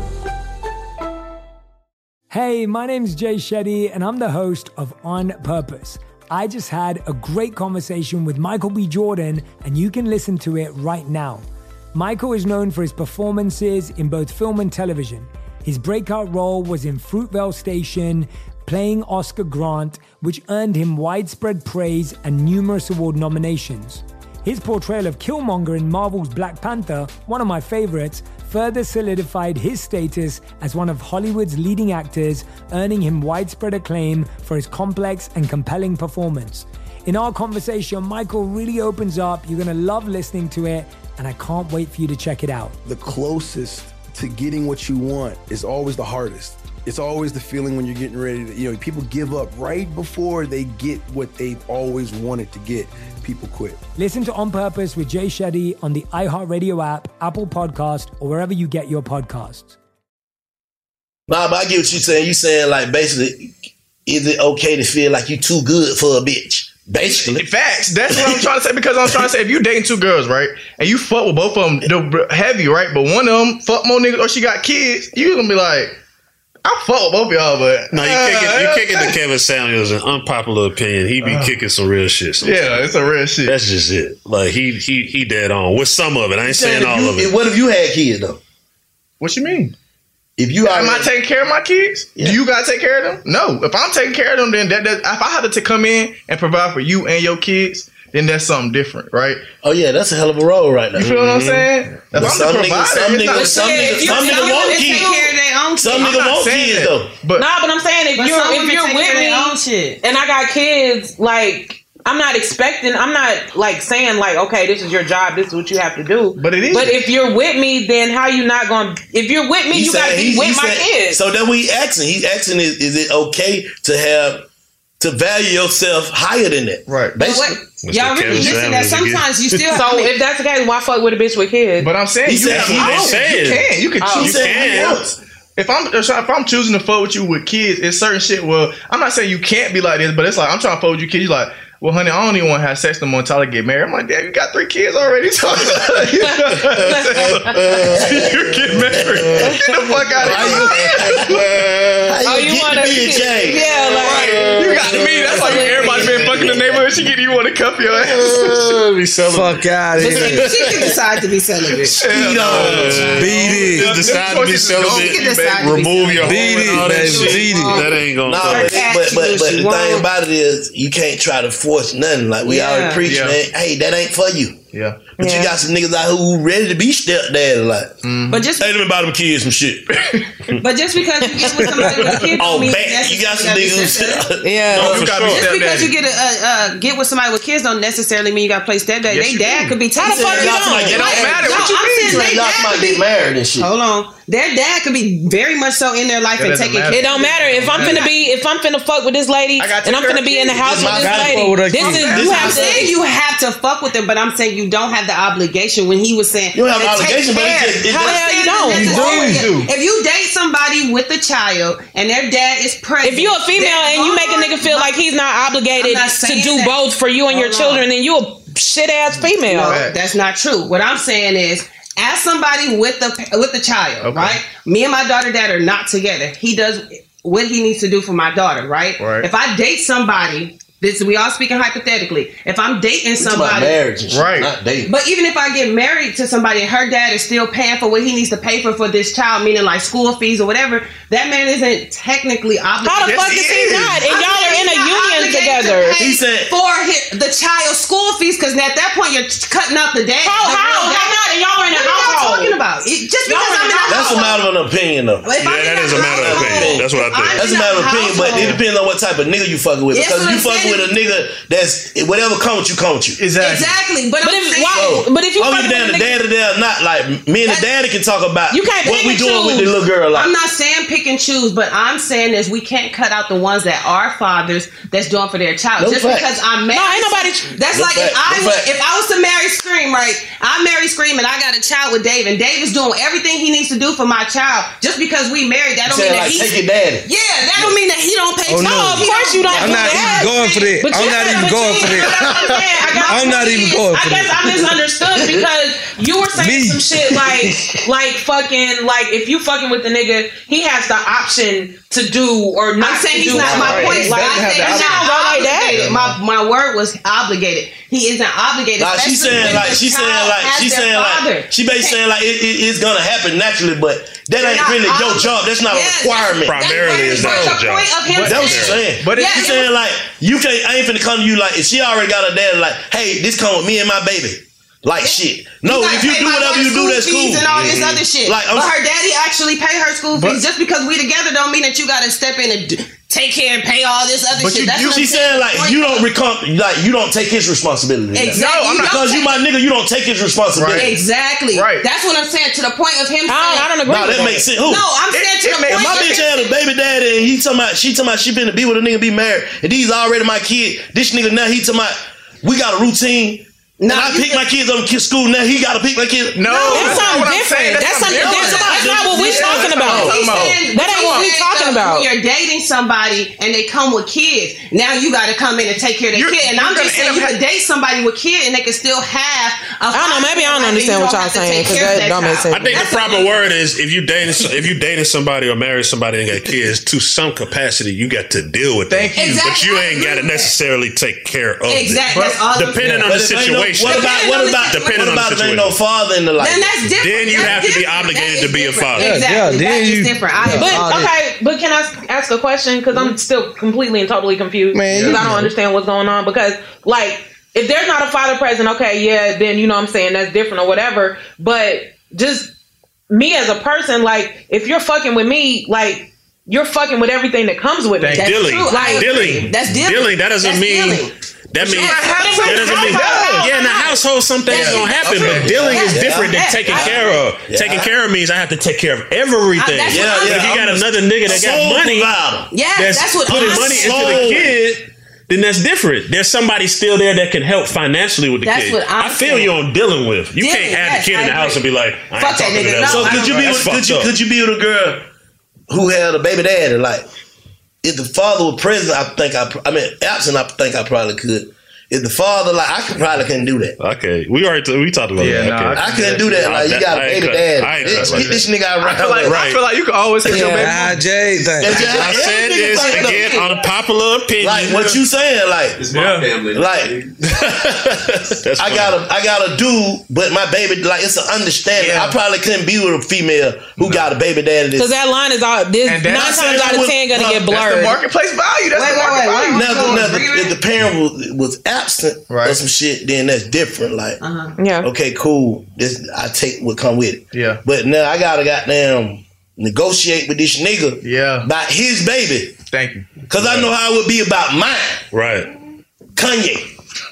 [SPEAKER 15] Hey, my name's Jay Shetty, and I'm the host of On Purpose. I just had a great conversation with Michael B. Jordan, and you can listen to it right now. Michael is known for his performances in both film and television. His breakout role was in Fruitvale Station, playing Oscar Grant, which earned him widespread praise and numerous award nominations. His portrayal of Killmonger in Marvel's Black Panther, one of my favorites, further solidified his status as one of Hollywood's leading actors, earning him widespread acclaim for his complex and compelling performance. In our conversation, Michael really opens up. You're going to love listening to it, and I can't wait for you to check it out.
[SPEAKER 16] The closest to getting what you want is always the hardest. It's always the feeling when you're getting ready to, people give up right before they get what they've always wanted to get. People quit.
[SPEAKER 15] Listen to On Purpose with Jay Shetty on the iHeartRadio app, Apple Podcast, or wherever you get your podcasts.
[SPEAKER 11] Nah, but I get what you're saying. You saying like basically, is it okay to feel like you too good for a bitch? Basically.
[SPEAKER 10] Facts. That's what I'm trying to say, because I'm trying to say, if you dating two girls, right, and you fuck with both of them, they're heavy, right, but one of them fuck more niggas or she got kids, you gonna be like, I fuck with both of y'all, but
[SPEAKER 8] no, you kicking the Kevin Samuels, an unpopular opinion. He be kicking some real shit sometimes.
[SPEAKER 10] Yeah, it's a real shit.
[SPEAKER 8] That's just it. Like he dead on with some of it. I ain't saying all of it.
[SPEAKER 11] What if you had kids though?
[SPEAKER 10] What you mean?
[SPEAKER 11] If you
[SPEAKER 10] am I taking care of my kids? Yeah. Do you gotta take care of them? No. If I'm taking care of them, then that if I had to come in and provide for you and your kids, then that's something different, right?
[SPEAKER 11] Oh yeah, that's a hell of a role right now.
[SPEAKER 10] You feel what I'm saying? If I'm the provider,
[SPEAKER 11] some niggas want kids. Some niggas want kids though.
[SPEAKER 4] But I'm saying if you're with me and I got kids, like I'm not like saying like, okay, this is your job, this is what you have to do.
[SPEAKER 10] But it is.
[SPEAKER 4] But if you're with me, then how you not going to, if you're with me, you got to be with my kids.
[SPEAKER 11] So then he's asking, is it okay to value yourself higher than that?
[SPEAKER 10] Right.
[SPEAKER 11] Basically.
[SPEAKER 4] Y'all really listen that sometimes you still so if that's the case, why fuck with a bitch with kids?
[SPEAKER 10] But I'm saying you can choose something else. If I'm choosing to fuck with you with kids, it's certain shit. Well, I'm not saying you can't be like this, but it's like I'm trying to fuck with you kids. You're like, well, honey, I don't even want to have sex no more until I get married. I'm like, damn, you got 3 kids already. You get married. Get the fuck out of here.
[SPEAKER 11] How you want to be a Jay?
[SPEAKER 4] Yeah, like
[SPEAKER 10] you got me. That's like everybody been fucking the neighborhood. She get you want to cuff your ass.
[SPEAKER 9] Be fuck out of here.
[SPEAKER 12] She can decide to be celibate.
[SPEAKER 9] Beat it.
[SPEAKER 8] Decide to be celibate. Remove your
[SPEAKER 9] beat it, baby.
[SPEAKER 8] That ain't gonna.
[SPEAKER 11] But the thing about it is, you can't try to force nothing. Like we already preach, man. Hey, that ain't for you.
[SPEAKER 10] Yeah.
[SPEAKER 11] But you got some niggas out who ready to be stepdad, like.
[SPEAKER 4] But just
[SPEAKER 11] hey, let me buy them kids some shit.
[SPEAKER 4] But just because you get with somebody with a kid,
[SPEAKER 11] you got some niggas.
[SPEAKER 4] Just because you get with somebody with kids don't necessarily mean you got to play stepdad.
[SPEAKER 11] Yes,
[SPEAKER 4] they dad could be.
[SPEAKER 11] How the fuck you don't? It don't matter what you mean. Y'all might get married and shit.
[SPEAKER 4] Hold on, their dad could be very much so in their life and taking care.
[SPEAKER 12] It don't matter if I'm finna fuck with this lady and I'm finna be in the house with this lady.
[SPEAKER 4] You have to fuck with them, but I'm saying you don't have the obligation. When he was saying
[SPEAKER 11] you don't have an obligation, but
[SPEAKER 4] how the hell you don't? You do. If you date somebody with a child and their dad is present,
[SPEAKER 12] if you a female and you make a nigga feel like he's not obligated to do both for you and your children, then you a shit ass female.
[SPEAKER 4] No, that's not true. What I'm saying is, as somebody with the child, right? Me and my daughter dad are not together. He does what he needs to do for my daughter, right? If I date somebody. We all speaking hypothetically. If I'm dating somebody,
[SPEAKER 11] marriage, not dating.
[SPEAKER 4] But even if I get married to somebody and her dad is still paying for what he needs to pay for this child, meaning like school fees or whatever, that man isn't technically obligated.
[SPEAKER 12] How the fuck is he not? And y'all are in a union together.
[SPEAKER 4] He said for the child's school fees, because at that point you're cutting out the dad.
[SPEAKER 12] How not? And y'all are in a household.
[SPEAKER 4] Talking about just because I'm in a household.
[SPEAKER 11] That's a matter of an opinion, though.
[SPEAKER 8] Yeah, that is a matter of opinion. That's what I think.
[SPEAKER 11] That's a matter of opinion, but it depends on what type of nigga you fucking with. Because you fucking with a nigga that's whatever come with you, come with you.
[SPEAKER 17] Exactly. But if you
[SPEAKER 11] I'm
[SPEAKER 17] fucking
[SPEAKER 11] down
[SPEAKER 17] with
[SPEAKER 11] the
[SPEAKER 17] a nigga-
[SPEAKER 11] daddy there, not like me and the daddy can talk about
[SPEAKER 17] You can't
[SPEAKER 11] what
[SPEAKER 17] pick
[SPEAKER 11] we
[SPEAKER 17] and
[SPEAKER 11] doing with the
[SPEAKER 17] choose.
[SPEAKER 11] little girl. Like,
[SPEAKER 17] I'm not saying pick and choose, but I'm saying is we can't cut out the ones that are fathers that's doing for their child.
[SPEAKER 11] No
[SPEAKER 17] Just
[SPEAKER 11] fact.
[SPEAKER 17] because I'm married.
[SPEAKER 12] No, ain't nobody.
[SPEAKER 17] That's
[SPEAKER 11] No
[SPEAKER 17] like
[SPEAKER 11] fact. No fact.
[SPEAKER 17] if I was to marry Scream, right? I marry Scream and I got a child with Dave, and Dave is doing everything he needs to do for my child. Just because we married, that don't
[SPEAKER 11] You
[SPEAKER 17] mean
[SPEAKER 11] said,
[SPEAKER 17] that
[SPEAKER 11] like,
[SPEAKER 17] he's
[SPEAKER 11] take your daddy.
[SPEAKER 17] Yeah, that don't mean that he don't pay.
[SPEAKER 9] Oh, no.
[SPEAKER 17] child.
[SPEAKER 12] Of course you don't.
[SPEAKER 9] I'm not even going for that. I'm not even going for that. I'm not even going for
[SPEAKER 17] I guess
[SPEAKER 9] that.
[SPEAKER 17] I misunderstood because you were saying some shit like fucking like if you fucking with the nigga, he has the option to do or not. I'm saying he's not my point. Like I said, he's not obligated. My word was obligated. He isn't obligated.
[SPEAKER 11] Nah, she saying like she basically saying like it's gonna happen naturally, but that ain't really your job. That's not a requirement.
[SPEAKER 8] Primarily, it's not your job.
[SPEAKER 11] That's what she's saying. But she's saying like you can't. I ain't finna come to you like if she already got her dad like, hey, this come with me and my baby. Like shit. No, if you do whatever you do, that's cool.
[SPEAKER 17] And all this other shit.
[SPEAKER 11] Like,
[SPEAKER 17] but her daddy actually pay her school fees. Just because we together don't mean that you gotta step in and take care and pay all this other shit.
[SPEAKER 11] She's saying like you don't you don't take his responsibility.
[SPEAKER 17] Exactly.
[SPEAKER 11] No, because you my nigga, you don't take his responsibility.
[SPEAKER 17] Exactly.
[SPEAKER 11] Right.
[SPEAKER 17] That's what I'm saying. To the point of him saying,
[SPEAKER 12] I don't agree.
[SPEAKER 11] No, that makes sense. Who?
[SPEAKER 17] No, I'm saying to the point.
[SPEAKER 11] If my bitch had a baby daddy and she talking about she finna be with a nigga, be married, and these already my kid. This nigga now he talking about we got a routine. And I pick my kids up in school. Now he got to pick my kids.
[SPEAKER 12] No, that's something different. That's something different. That's not what we're talking about. That ain't what we're talking about.
[SPEAKER 17] When you're dating somebody and they come with kids, now you got to come in and take care of their kid. And I'm just saying you can date somebody with kids and they can still have.
[SPEAKER 12] I don't know. Maybe I don't understand what y'all saying because that don't make sense.
[SPEAKER 8] I think the proper word is if you dating somebody or marry somebody and got kids, to some capacity you got to deal with them. But you ain't got to necessarily take care of it.
[SPEAKER 17] Exactly.
[SPEAKER 8] Depending on the situation.
[SPEAKER 11] What about if ain't no father in the life?
[SPEAKER 17] Then that's different.
[SPEAKER 8] Then you have to be obligated to be a father.
[SPEAKER 17] Exactly. That's just different.
[SPEAKER 12] But can I ask a question? Because I'm still completely and totally confused. Because I don't understand what's going on. Because like, if there's not a father present, okay, yeah, then you know what I'm saying, that's different or whatever. But just me as a person, like, if you're fucking with me, like, you're fucking with everything that comes with it. That's true. Like, that's
[SPEAKER 8] dealing. That doesn't mean. That means that doesn't mean in the household some things gonna happen, but dealing is different than taking care of. Taking care of means I have to take care of everything. If you got another nigga that got money, that's putting money into the kid, then that's different. There's somebody still there that can help financially with the kid. I feel you on dealing with. You can't have the kid in the house and be like, I ain't talking to that.
[SPEAKER 11] So could you be with a girl who had a baby daddy? Like, if the father was present, absent, I think I probably could. If the father, like, I probably couldn't do that.
[SPEAKER 8] Okay, we talked about that. Okay.
[SPEAKER 11] I couldn't do that. Like, you got a baby dad. Get this nigga around.
[SPEAKER 10] I feel like you can always hit your baby.
[SPEAKER 8] I said this again on a popular opinion.
[SPEAKER 11] Like what you saying, like
[SPEAKER 3] it's my family.
[SPEAKER 11] Like I got a dude, but my baby, like it's an understanding. I probably couldn't be with a female who got a baby daddy.
[SPEAKER 12] Because that line is all. This 9 times out of 10 gonna get blurred.
[SPEAKER 10] That's the marketplace value. That's the market value.
[SPEAKER 11] Now, if the parent was absent or some shit, then that's different. Like, okay, cool. I take what come with it.
[SPEAKER 10] Yeah.
[SPEAKER 11] But now I gotta goddamn negotiate with this nigga.
[SPEAKER 10] Yeah.
[SPEAKER 11] About his baby.
[SPEAKER 10] Thank you.
[SPEAKER 11] Because I know how it would be about mine.
[SPEAKER 8] Right.
[SPEAKER 11] Kanye.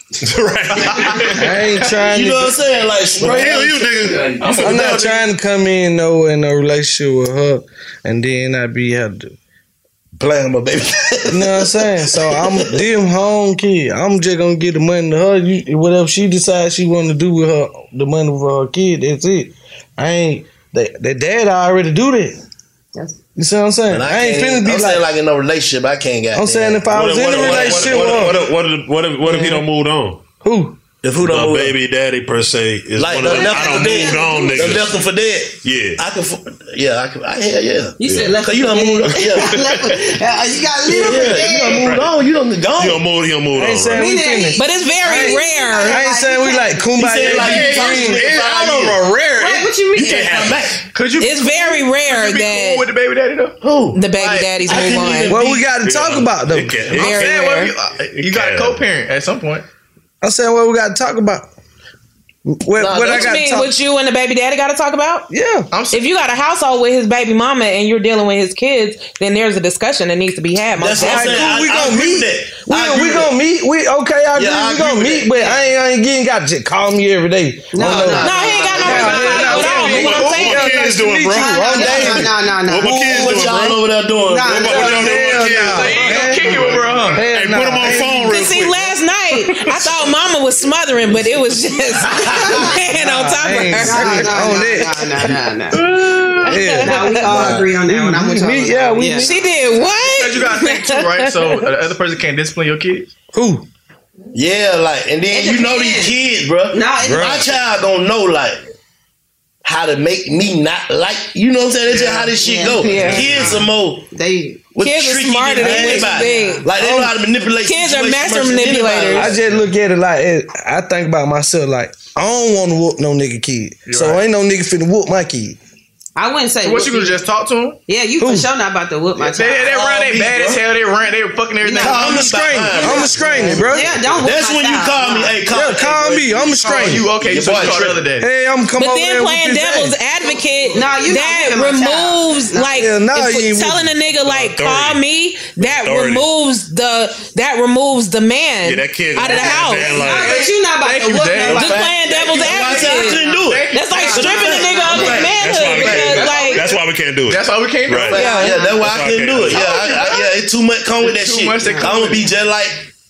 [SPEAKER 9] I ain't trying.
[SPEAKER 11] You know what I'm saying? Like,
[SPEAKER 9] straight I'm not trying to come in in a relationship with her, and then I be able to
[SPEAKER 11] blame my baby.
[SPEAKER 9] You know what I'm saying? So I'm them home kid. I'm just gonna get the money to her. Whatever she decides she want to do with her, the money for her kid. That's it. I ain't. The dad already do that. You see what I'm saying? I ain't finna be
[SPEAKER 11] like in no relationship. I can't get.
[SPEAKER 9] I'm saying if I was in a relationship,
[SPEAKER 8] what if he don't move on?
[SPEAKER 9] Who?
[SPEAKER 11] If who don't
[SPEAKER 8] move baby daddy per se is
[SPEAKER 11] like
[SPEAKER 8] one of them I don't move on niggas.
[SPEAKER 11] The left for dead.
[SPEAKER 8] Yeah,
[SPEAKER 11] I can. Yeah.
[SPEAKER 17] You said left.
[SPEAKER 11] Cause you don't move.
[SPEAKER 17] You got live for dead.
[SPEAKER 11] You don't move on. You don't go.
[SPEAKER 8] You don't move on.
[SPEAKER 12] But it's very rare.
[SPEAKER 9] I ain't saying we like kumbaya.
[SPEAKER 10] All over rare.
[SPEAKER 17] What you mean?
[SPEAKER 11] You can't come back.
[SPEAKER 12] It's very rare that
[SPEAKER 10] with the baby daddy though.
[SPEAKER 11] Who
[SPEAKER 12] the baby daddies move on.
[SPEAKER 9] Well, we got to talk about them.
[SPEAKER 10] You got a co-parent at some point.
[SPEAKER 9] I'm saying what we got to talk about. What I
[SPEAKER 17] What you
[SPEAKER 9] got
[SPEAKER 17] mean? What you and the baby daddy got to talk about?
[SPEAKER 9] Yeah.
[SPEAKER 17] If you got a household with his baby mama and you're dealing with his kids, then there's a discussion that needs to be had.
[SPEAKER 9] That's what I'm saying. We gonna meet. We gonna meet. I agree. We gonna meet, but I ain't got to call me every day.
[SPEAKER 17] No, he ain't got no reason.
[SPEAKER 8] What my kids doing, bro?
[SPEAKER 12] No.
[SPEAKER 8] What my kids
[SPEAKER 11] What
[SPEAKER 8] doing,
[SPEAKER 11] y'all
[SPEAKER 8] bro?
[SPEAKER 11] over there doing?
[SPEAKER 8] What y'all doing with kids?
[SPEAKER 10] Kick it with bro, huh?
[SPEAKER 8] Hey, put them on phone real
[SPEAKER 17] See,
[SPEAKER 8] quick.
[SPEAKER 17] last night I thought Mama was smothering, but it was just man on top of her.
[SPEAKER 12] No. Now we all agree on that one. I'm with y'all.
[SPEAKER 17] She did what?
[SPEAKER 10] Because you gotta think too, right? So the other person can't discipline your kids.
[SPEAKER 9] Who?
[SPEAKER 11] Yeah, like, and then you know these kids, bro. My child gonna know, like, how to make me not like, you know what I'm saying? That's just how this shit go.
[SPEAKER 17] Yeah.
[SPEAKER 11] Kids are more.
[SPEAKER 17] Kids are smarter than anybody.
[SPEAKER 11] Like, they know how to manipulate.
[SPEAKER 17] Kids are master
[SPEAKER 11] situations versus
[SPEAKER 17] manipulators.
[SPEAKER 11] anybody.
[SPEAKER 9] I just look at it like I think about myself like I don't want to whoop no nigga kid, so ain't no nigga finna whoop my kid.
[SPEAKER 12] I wouldn't say.
[SPEAKER 10] So what you gonna just talk to him?
[SPEAKER 12] Yeah, you for sure not about to whoop my child.
[SPEAKER 10] They run, they bad as hell. They run, they fucking everything.
[SPEAKER 9] I'm a stranger, bro.
[SPEAKER 12] Yeah, don't whoop
[SPEAKER 11] That's
[SPEAKER 12] my
[SPEAKER 11] when you
[SPEAKER 12] child.
[SPEAKER 11] call me. Hey, call
[SPEAKER 9] me. I'm a stranger.
[SPEAKER 10] You okay? You called the other day.
[SPEAKER 9] Hey, I'm coming
[SPEAKER 17] But
[SPEAKER 9] over
[SPEAKER 17] then
[SPEAKER 9] there
[SPEAKER 17] playing
[SPEAKER 9] with this
[SPEAKER 17] devil's
[SPEAKER 9] ass.
[SPEAKER 17] advocate,
[SPEAKER 12] you
[SPEAKER 17] that
[SPEAKER 12] not whipping my
[SPEAKER 17] removes
[SPEAKER 12] child.
[SPEAKER 17] like
[SPEAKER 9] Yeah, nah,
[SPEAKER 17] if
[SPEAKER 9] you ain't
[SPEAKER 17] telling a nigga like call me. That
[SPEAKER 8] Authority.
[SPEAKER 17] removes the man
[SPEAKER 8] Yeah, that kid
[SPEAKER 17] out of the house.
[SPEAKER 12] But you not about to whoop
[SPEAKER 17] Just
[SPEAKER 12] nobody.
[SPEAKER 17] playing devil's
[SPEAKER 11] I
[SPEAKER 17] advocate.
[SPEAKER 11] couldn't do it.
[SPEAKER 17] That's like stripping a nigga of his
[SPEAKER 8] That's why we
[SPEAKER 17] manhood.
[SPEAKER 8] can't do it.
[SPEAKER 10] That's why we can't do it.
[SPEAKER 8] Right.
[SPEAKER 11] Yeah, that's why I
[SPEAKER 8] That's
[SPEAKER 11] couldn't
[SPEAKER 8] why
[SPEAKER 11] do
[SPEAKER 8] I
[SPEAKER 11] it.
[SPEAKER 8] can't
[SPEAKER 11] Yeah, it's too much come with that
[SPEAKER 10] Too
[SPEAKER 11] shit.
[SPEAKER 10] much that come
[SPEAKER 11] I'm gonna
[SPEAKER 10] with
[SPEAKER 11] be just like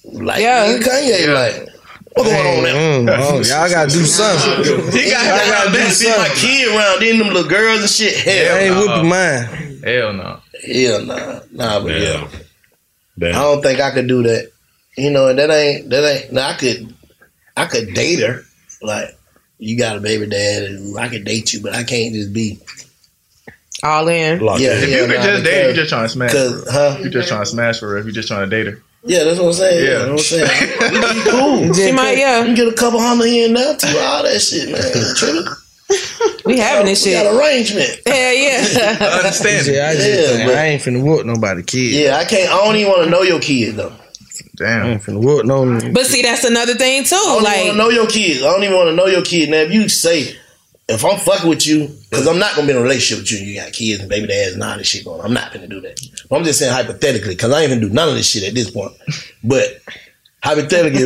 [SPEAKER 11] Kanye, like. What going on there?
[SPEAKER 9] Y'all gotta do something.
[SPEAKER 11] He gotta do something. My kid around, then them little girls and shit. Hell,
[SPEAKER 9] I ain't
[SPEAKER 11] nah.
[SPEAKER 9] whooping mine.
[SPEAKER 10] Hell no.
[SPEAKER 11] Hell nah, but yeah.
[SPEAKER 8] Damn.
[SPEAKER 11] I don't think I could do that. You know, and that ain't. Now I could date her. Like, you got a baby dad, and I could date you, but I can't just be
[SPEAKER 17] all in.
[SPEAKER 10] If you could just date, you just trying to smash.
[SPEAKER 11] Huh?
[SPEAKER 10] You just trying to smash for her. If you just trying to date her.
[SPEAKER 11] Yeah, that's what I'm saying.
[SPEAKER 10] Yeah.
[SPEAKER 11] That's what I'm saying. We be cool.
[SPEAKER 17] She might,
[SPEAKER 11] You can get a couple $100 here and there too. All that shit, man. Trigger.
[SPEAKER 17] We having this
[SPEAKER 11] We
[SPEAKER 17] shit.
[SPEAKER 11] got arrangement.
[SPEAKER 17] Hell yeah.
[SPEAKER 10] I understand.
[SPEAKER 9] I ain't finna whoop nobody kid.
[SPEAKER 11] Yeah, I don't even want to know your kid though.
[SPEAKER 9] I
[SPEAKER 10] Damn.
[SPEAKER 9] ain't finna whoop no.
[SPEAKER 17] But see, that's another thing too.
[SPEAKER 11] I don't even
[SPEAKER 17] Like,
[SPEAKER 11] want to know your kids. I don't even want to know your kid. Now, if you say, if I'm fucking with you, because I'm not gonna be in a relationship with you, and you got kids and baby dads and all this shit going on. I'm not gonna do that. But I'm just saying hypothetically, because I ain't gonna do none of this shit at this point. But hypothetically,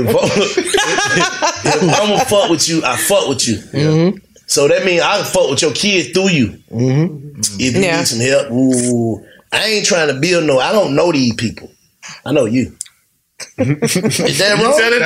[SPEAKER 11] if I'm gonna fuck with you, I fuck with you.
[SPEAKER 9] Mm-hmm.
[SPEAKER 11] So that means I can fuck with your kids through you.
[SPEAKER 9] Mm-hmm.
[SPEAKER 11] If you need some help, I ain't trying to build I don't know these people. I know you. Is that wrong?
[SPEAKER 10] Tell the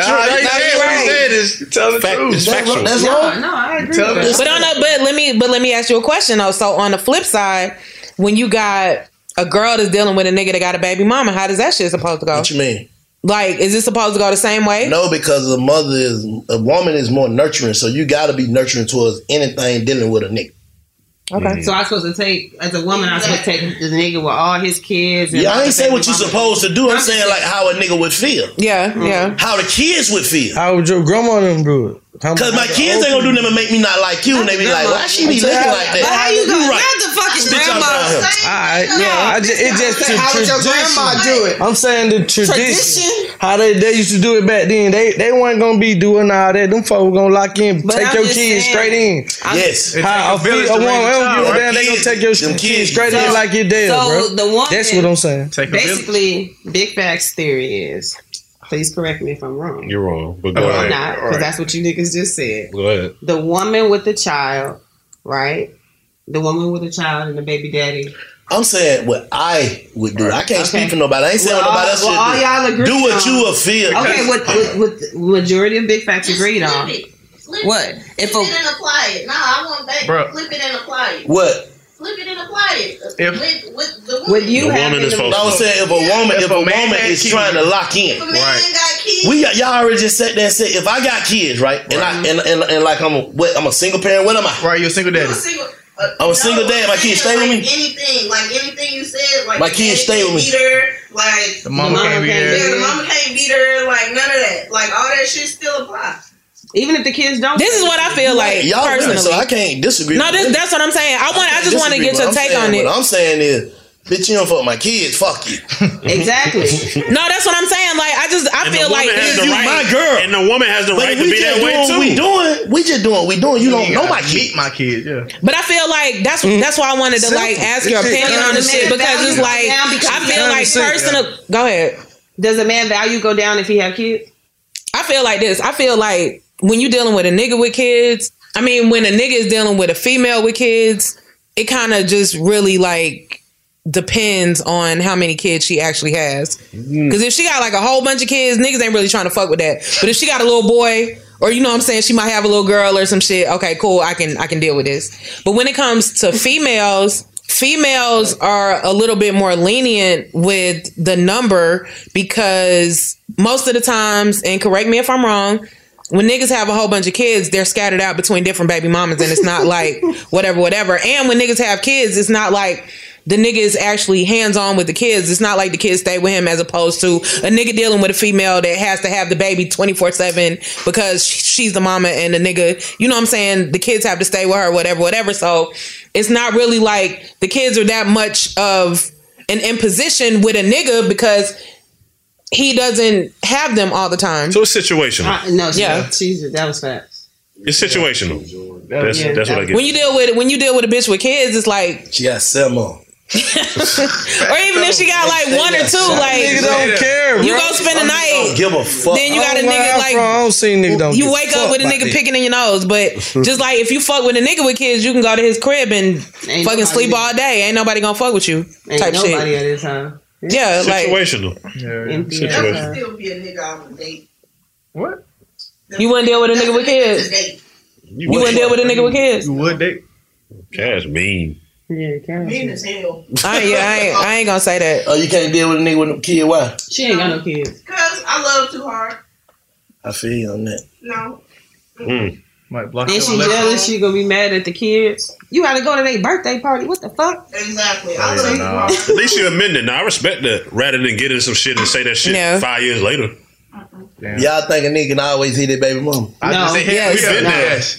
[SPEAKER 10] truth.
[SPEAKER 8] Tell the truth. It's factual.
[SPEAKER 11] That's wrong.
[SPEAKER 12] No, I agree.
[SPEAKER 17] but let me ask you a question though. So on the flip side, when you got a girl that's dealing with a nigga that got a baby mama, how does that shit supposed to go?
[SPEAKER 11] What you mean?
[SPEAKER 17] Like, is it supposed to go the same way?
[SPEAKER 11] No, because a woman is more nurturing, so you got to be nurturing towards anything dealing with a nigga.
[SPEAKER 17] Okay.
[SPEAKER 12] So I'm supposed to take, as a woman, I'm supposed to take the nigga with all his kids. And
[SPEAKER 11] Yeah, I ain't saying what
[SPEAKER 12] you
[SPEAKER 11] you're supposed to do. I'm saying like how a nigga would feel.
[SPEAKER 17] Yeah.
[SPEAKER 11] How the kids would feel.
[SPEAKER 9] How would your grandma them do it?
[SPEAKER 11] Because my kids ain't gonna do nothing to make me not like you, and they be like, "Why she be looking like that?"
[SPEAKER 12] But how you
[SPEAKER 11] You
[SPEAKER 12] gonna
[SPEAKER 11] right.
[SPEAKER 12] have the fucking
[SPEAKER 11] Bitch, I'm
[SPEAKER 12] grandma?
[SPEAKER 11] down here.
[SPEAKER 9] Alright, yeah. It just
[SPEAKER 12] How would your grandma do it?
[SPEAKER 9] I'm saying the tradition. How they used to do it back then. They weren't gonna be doing all that. Them folks gonna lock in,
[SPEAKER 12] But
[SPEAKER 9] take
[SPEAKER 12] I'm
[SPEAKER 9] your
[SPEAKER 12] just
[SPEAKER 9] kids
[SPEAKER 12] saying,
[SPEAKER 9] straight in.
[SPEAKER 11] Yes.
[SPEAKER 9] How a
[SPEAKER 10] village to
[SPEAKER 9] woman
[SPEAKER 10] raise a
[SPEAKER 9] don't
[SPEAKER 10] child,
[SPEAKER 9] give a
[SPEAKER 10] right?
[SPEAKER 9] damn. They gonna take your kids straight in like your dad,
[SPEAKER 12] So
[SPEAKER 9] bro.
[SPEAKER 12] the woman,
[SPEAKER 9] That's what I'm saying.
[SPEAKER 10] Take a village.
[SPEAKER 12] basically, Big Facts theory is. Please correct me if I'm wrong.
[SPEAKER 8] You're wrong, but go
[SPEAKER 12] I'm
[SPEAKER 8] ahead.
[SPEAKER 12] not, because that's what you niggas just said.
[SPEAKER 8] Go ahead.
[SPEAKER 12] The woman with the child, right? The woman with the child and the baby daddy.
[SPEAKER 11] I'm saying what I would do. I can't speak for nobody. I ain't saying what nobody else should
[SPEAKER 12] all
[SPEAKER 11] do.
[SPEAKER 12] y'all agree
[SPEAKER 11] Do what
[SPEAKER 12] on.
[SPEAKER 11] you will feel.
[SPEAKER 12] Okay, what majority of Big Facts agreed on. What?
[SPEAKER 18] Flip it and apply it. Nah, I want that.
[SPEAKER 10] Bruh.
[SPEAKER 18] Flip it and apply it.
[SPEAKER 11] What?
[SPEAKER 18] Flip it and apply it. with the woman.
[SPEAKER 12] With you
[SPEAKER 8] The woman
[SPEAKER 12] having
[SPEAKER 8] is supposed
[SPEAKER 11] I was saying if a woman is trying to lock in.
[SPEAKER 18] If a man got kids,
[SPEAKER 11] Y'all already just sat there and said if I got kids, right? And and like I'm a single parent. What am I?
[SPEAKER 10] Right, you're a single daddy.
[SPEAKER 11] I'm a single dad. My kids stay with me.
[SPEAKER 18] Anything you said, like
[SPEAKER 11] My kids stay with me.
[SPEAKER 18] beat her, like
[SPEAKER 10] The mama can't be there.
[SPEAKER 18] yeah, the mama can't beat her, like none of that. Like all that shit still applies.
[SPEAKER 12] Even if the kids don't.
[SPEAKER 17] This is what I feel like
[SPEAKER 11] Y'all
[SPEAKER 17] personally.
[SPEAKER 11] women, so I can't disagree.
[SPEAKER 17] No,
[SPEAKER 11] with
[SPEAKER 17] that's what I'm saying. I just want to get your take on it.
[SPEAKER 11] What I'm saying is, Bitch, you don't fuck my kids. Fuck you.
[SPEAKER 17] Exactly.
[SPEAKER 4] No, that's what I'm saying. Like, I feel like
[SPEAKER 8] has the
[SPEAKER 11] you
[SPEAKER 8] right,
[SPEAKER 11] my girl.
[SPEAKER 8] and the woman has the right to be that way too.
[SPEAKER 11] We just doing what we doing. You don't know my kids.
[SPEAKER 10] My kids, yeah.
[SPEAKER 4] But I feel like that's why I wanted to like ask your opinion on the shit, because it's like I feel like personal. Go ahead.
[SPEAKER 17] Does a man value go down if he have kids?
[SPEAKER 4] I feel like this. I feel like when you dealing with a nigga with kids, I mean, when a nigga is dealing with a female with kids, it kind of just really like depends on how many kids she actually has. Because if she got like a whole bunch of kids, niggas ain't really trying to fuck with that. But if she got a little boy, or you know what I'm saying, she might have a little girl or some shit, okay, cool, I can deal with this. But when it comes to females are a little bit more lenient with the number, because most of the times, and correct me if I'm wrong, when niggas have a whole bunch of kids, they're scattered out between different baby mamas, and it's not like whatever. And when niggas have kids, it's not like the nigga is actually hands-on with the kids. It's not like the kids stay with him, as opposed to a nigga dealing with a female that has to have the baby 24/7 because she's the mama, and the nigga, you know what I'm saying, the kids have to stay with her, whatever. So it's not really like the kids are that much of an imposition with a nigga, because he doesn't have them all the time.
[SPEAKER 8] So it's situational.
[SPEAKER 17] That was facts.
[SPEAKER 8] It's situational. That's what I get.
[SPEAKER 4] When you deal with a bitch with kids, it's like
[SPEAKER 11] she got 7 more.
[SPEAKER 4] Or even if she got like 1 or 2, like
[SPEAKER 9] nigga don't care, bro.
[SPEAKER 4] You go spend the night.
[SPEAKER 11] Don't give a fuck.
[SPEAKER 4] Then you got a nigga like
[SPEAKER 9] I don't see nigga don't.
[SPEAKER 4] You wake up with a nigga picking in your nose, but just like if you fuck with a nigga with kids, you can go to his crib and fucking sleep all day. Ain't nobody gonna fuck with you. Type shit.
[SPEAKER 17] Nobody at his time.
[SPEAKER 4] Yeah,
[SPEAKER 8] situational.
[SPEAKER 18] That would still be a nigga off a date.
[SPEAKER 10] What?
[SPEAKER 4] You wouldn't deal with a nigga with kids. You wouldn't deal with a nigga with kids.
[SPEAKER 10] You would date.
[SPEAKER 8] Cash mean.
[SPEAKER 17] Yeah, Cash
[SPEAKER 18] mean as hell.
[SPEAKER 4] I ain't gonna say that.
[SPEAKER 11] Oh, you can't deal with a nigga with a kid? Why?
[SPEAKER 17] She ain't got no kids.
[SPEAKER 18] Cause I love too hard.
[SPEAKER 11] I feel you on that.
[SPEAKER 18] No.
[SPEAKER 10] Might block
[SPEAKER 17] And she jealous. She gonna be mad at the kids. You gotta go to their birthday party. What the fuck?
[SPEAKER 18] Exactly. I love too hard.
[SPEAKER 8] At least you admit it. Now I respect that, rather than get into some shit and say that shit 5 years later.
[SPEAKER 11] Damn. Y'all think a nigga can always hit their baby mama?
[SPEAKER 10] Yes.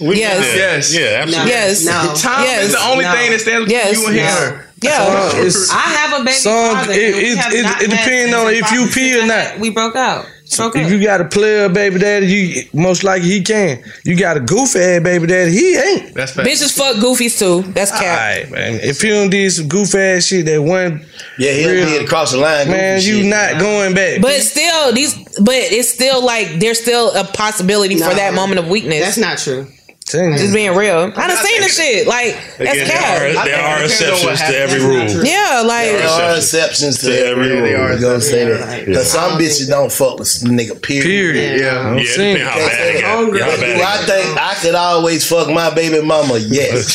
[SPEAKER 10] Time is the only thing that stands between you and her.
[SPEAKER 17] I have a baby father.
[SPEAKER 9] It depends on if you pee or not.
[SPEAKER 17] We broke out.
[SPEAKER 9] If you got a player baby daddy, you most likely he can. You got a goofy ass baby daddy, he ain't.
[SPEAKER 10] That's
[SPEAKER 4] fact. Bitches fuck goofies too. That's cap.
[SPEAKER 9] Alright, man. If you don't do some goofy ass shit, that one,
[SPEAKER 11] he'll be across the line.
[SPEAKER 9] Man, you not going back.
[SPEAKER 4] But still, it's still like there's still a possibility for that moment of weakness.
[SPEAKER 17] That's not true.
[SPEAKER 4] Just being real. I done seen the shit. Like, that's cap.
[SPEAKER 8] There are exceptions to every rule.
[SPEAKER 4] Yeah, like
[SPEAKER 11] there are exceptions to every rule. You gonna say that? Because some bitches don't fuck with nigga. Period.
[SPEAKER 10] Yeah.
[SPEAKER 8] Depending how bad it got.
[SPEAKER 11] Do I think I could always fuck my baby mama? Yes.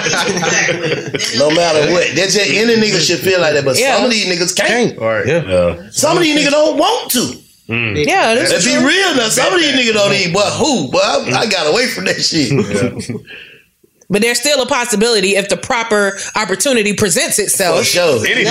[SPEAKER 11] No matter what. That's just any nigga should feel like that. But some of these niggas can't. Some of these niggas don't want to.
[SPEAKER 4] Yeah,
[SPEAKER 11] let's be real now. Some of these niggas don't eat, but who? But I got away from that shit.
[SPEAKER 4] But there's still a possibility if the proper opportunity presents itself.
[SPEAKER 11] For sure.
[SPEAKER 8] Anything.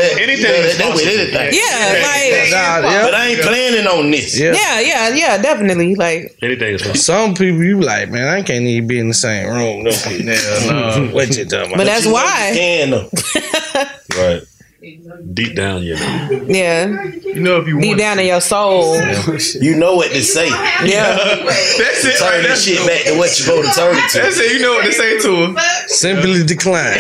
[SPEAKER 4] Yeah,
[SPEAKER 11] but I ain't planning on this.
[SPEAKER 4] Yeah, definitely. Like
[SPEAKER 8] anything is possible.
[SPEAKER 9] Some people you like, man, I can't even be in the same room. No. What you talking about?
[SPEAKER 4] But that's why.
[SPEAKER 8] Right. Deep down, you know.
[SPEAKER 4] Yeah.
[SPEAKER 10] You know if you
[SPEAKER 4] deep down in your soul.
[SPEAKER 11] You know what to say.
[SPEAKER 4] Yeah.
[SPEAKER 10] That's it.
[SPEAKER 11] Turn this shit back to what you supposed to turn it to.
[SPEAKER 10] That's it. You know what to say to him.
[SPEAKER 9] Simply decline.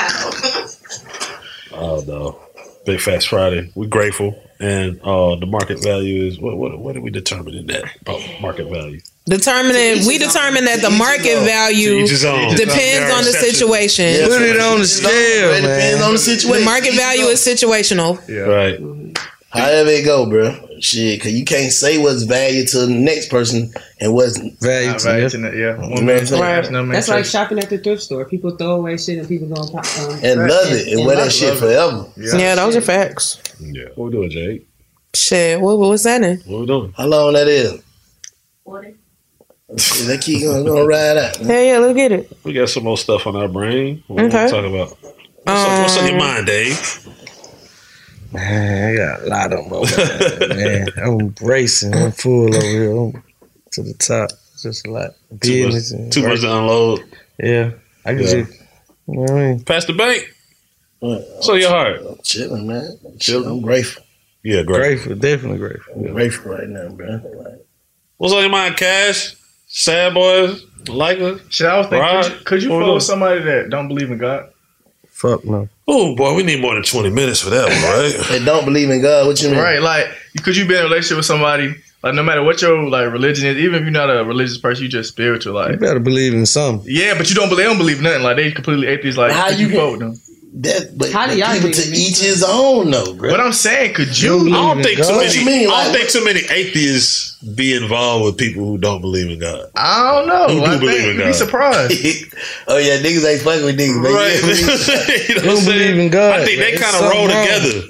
[SPEAKER 8] Oh no. Big Fast Friday. We're grateful. And the market value is what did we determine in that market value?
[SPEAKER 4] We determine that the market value depends on the situation.
[SPEAKER 11] Yeah,
[SPEAKER 9] put it on the scale, man.
[SPEAKER 11] Depends on the situation.
[SPEAKER 4] The market value is situational.
[SPEAKER 8] Yeah. Right.
[SPEAKER 11] However it go, bro. Shit, cause you can't say what's value to the next person and what's value to them.
[SPEAKER 17] That's like shopping at the thrift store. People throw away shit and people go
[SPEAKER 11] and love it and wear that shit forever.
[SPEAKER 4] Yeah, those are facts.
[SPEAKER 8] Yeah. What we doing, Jake?
[SPEAKER 4] Shit, what's that in?
[SPEAKER 8] What we doing?
[SPEAKER 11] How long that is? 40. That keep gonna ride out.
[SPEAKER 4] Yeah, let's get it.
[SPEAKER 8] We got some more stuff on our brain. What we talk about? What's on your mind, Dave?
[SPEAKER 9] Man, I got a lot of them, man. I'm racing. I'm full over here. I'm to the top. Just a lot.
[SPEAKER 8] Too much to unload.
[SPEAKER 9] Yeah. I can just, you know what I mean?
[SPEAKER 8] Pass the bank. So your heart?
[SPEAKER 11] I'm chilling, man. I'm grateful.
[SPEAKER 8] Yeah,
[SPEAKER 9] Grateful, definitely grateful.
[SPEAKER 11] I'm grateful right now, bro.
[SPEAKER 8] What's on your mind, Cash? Sad boys? Like us?
[SPEAKER 10] Shit, I was thinking, could you follow somebody that don't believe in God?
[SPEAKER 9] Fuck no.
[SPEAKER 8] Oh boy, we need more than 20 minutes for that one, right?
[SPEAKER 11] They don't believe in God. What you mean?
[SPEAKER 10] Right, like, could you be in a relationship with somebody, like, no matter what your like religion is, even if you're not a religious person, you just spiritual, like.
[SPEAKER 9] You better believe in something.
[SPEAKER 10] Yeah, but they don't believe nothing. Like, they completely atheists. Like,
[SPEAKER 11] how you
[SPEAKER 10] vote them?
[SPEAKER 11] But people to each his own, though, bro.
[SPEAKER 10] What I'm saying, could you?
[SPEAKER 8] I don't think too
[SPEAKER 11] What you mean?
[SPEAKER 8] many. I
[SPEAKER 11] Like,
[SPEAKER 8] don't think too many atheists be involved with people who don't believe in God.
[SPEAKER 10] I don't know.
[SPEAKER 8] Who do
[SPEAKER 10] I
[SPEAKER 8] believe
[SPEAKER 10] think
[SPEAKER 8] in
[SPEAKER 10] you'd be
[SPEAKER 8] God?
[SPEAKER 10] surprised.
[SPEAKER 11] oh yeah, niggas ain't fucking with niggas, man.
[SPEAKER 8] Right.
[SPEAKER 11] Yeah,
[SPEAKER 8] You know what I'm saying?
[SPEAKER 9] believe in God,
[SPEAKER 8] I think they
[SPEAKER 9] man.
[SPEAKER 8] kind of
[SPEAKER 9] Something
[SPEAKER 8] roll
[SPEAKER 9] wrong.
[SPEAKER 8] together.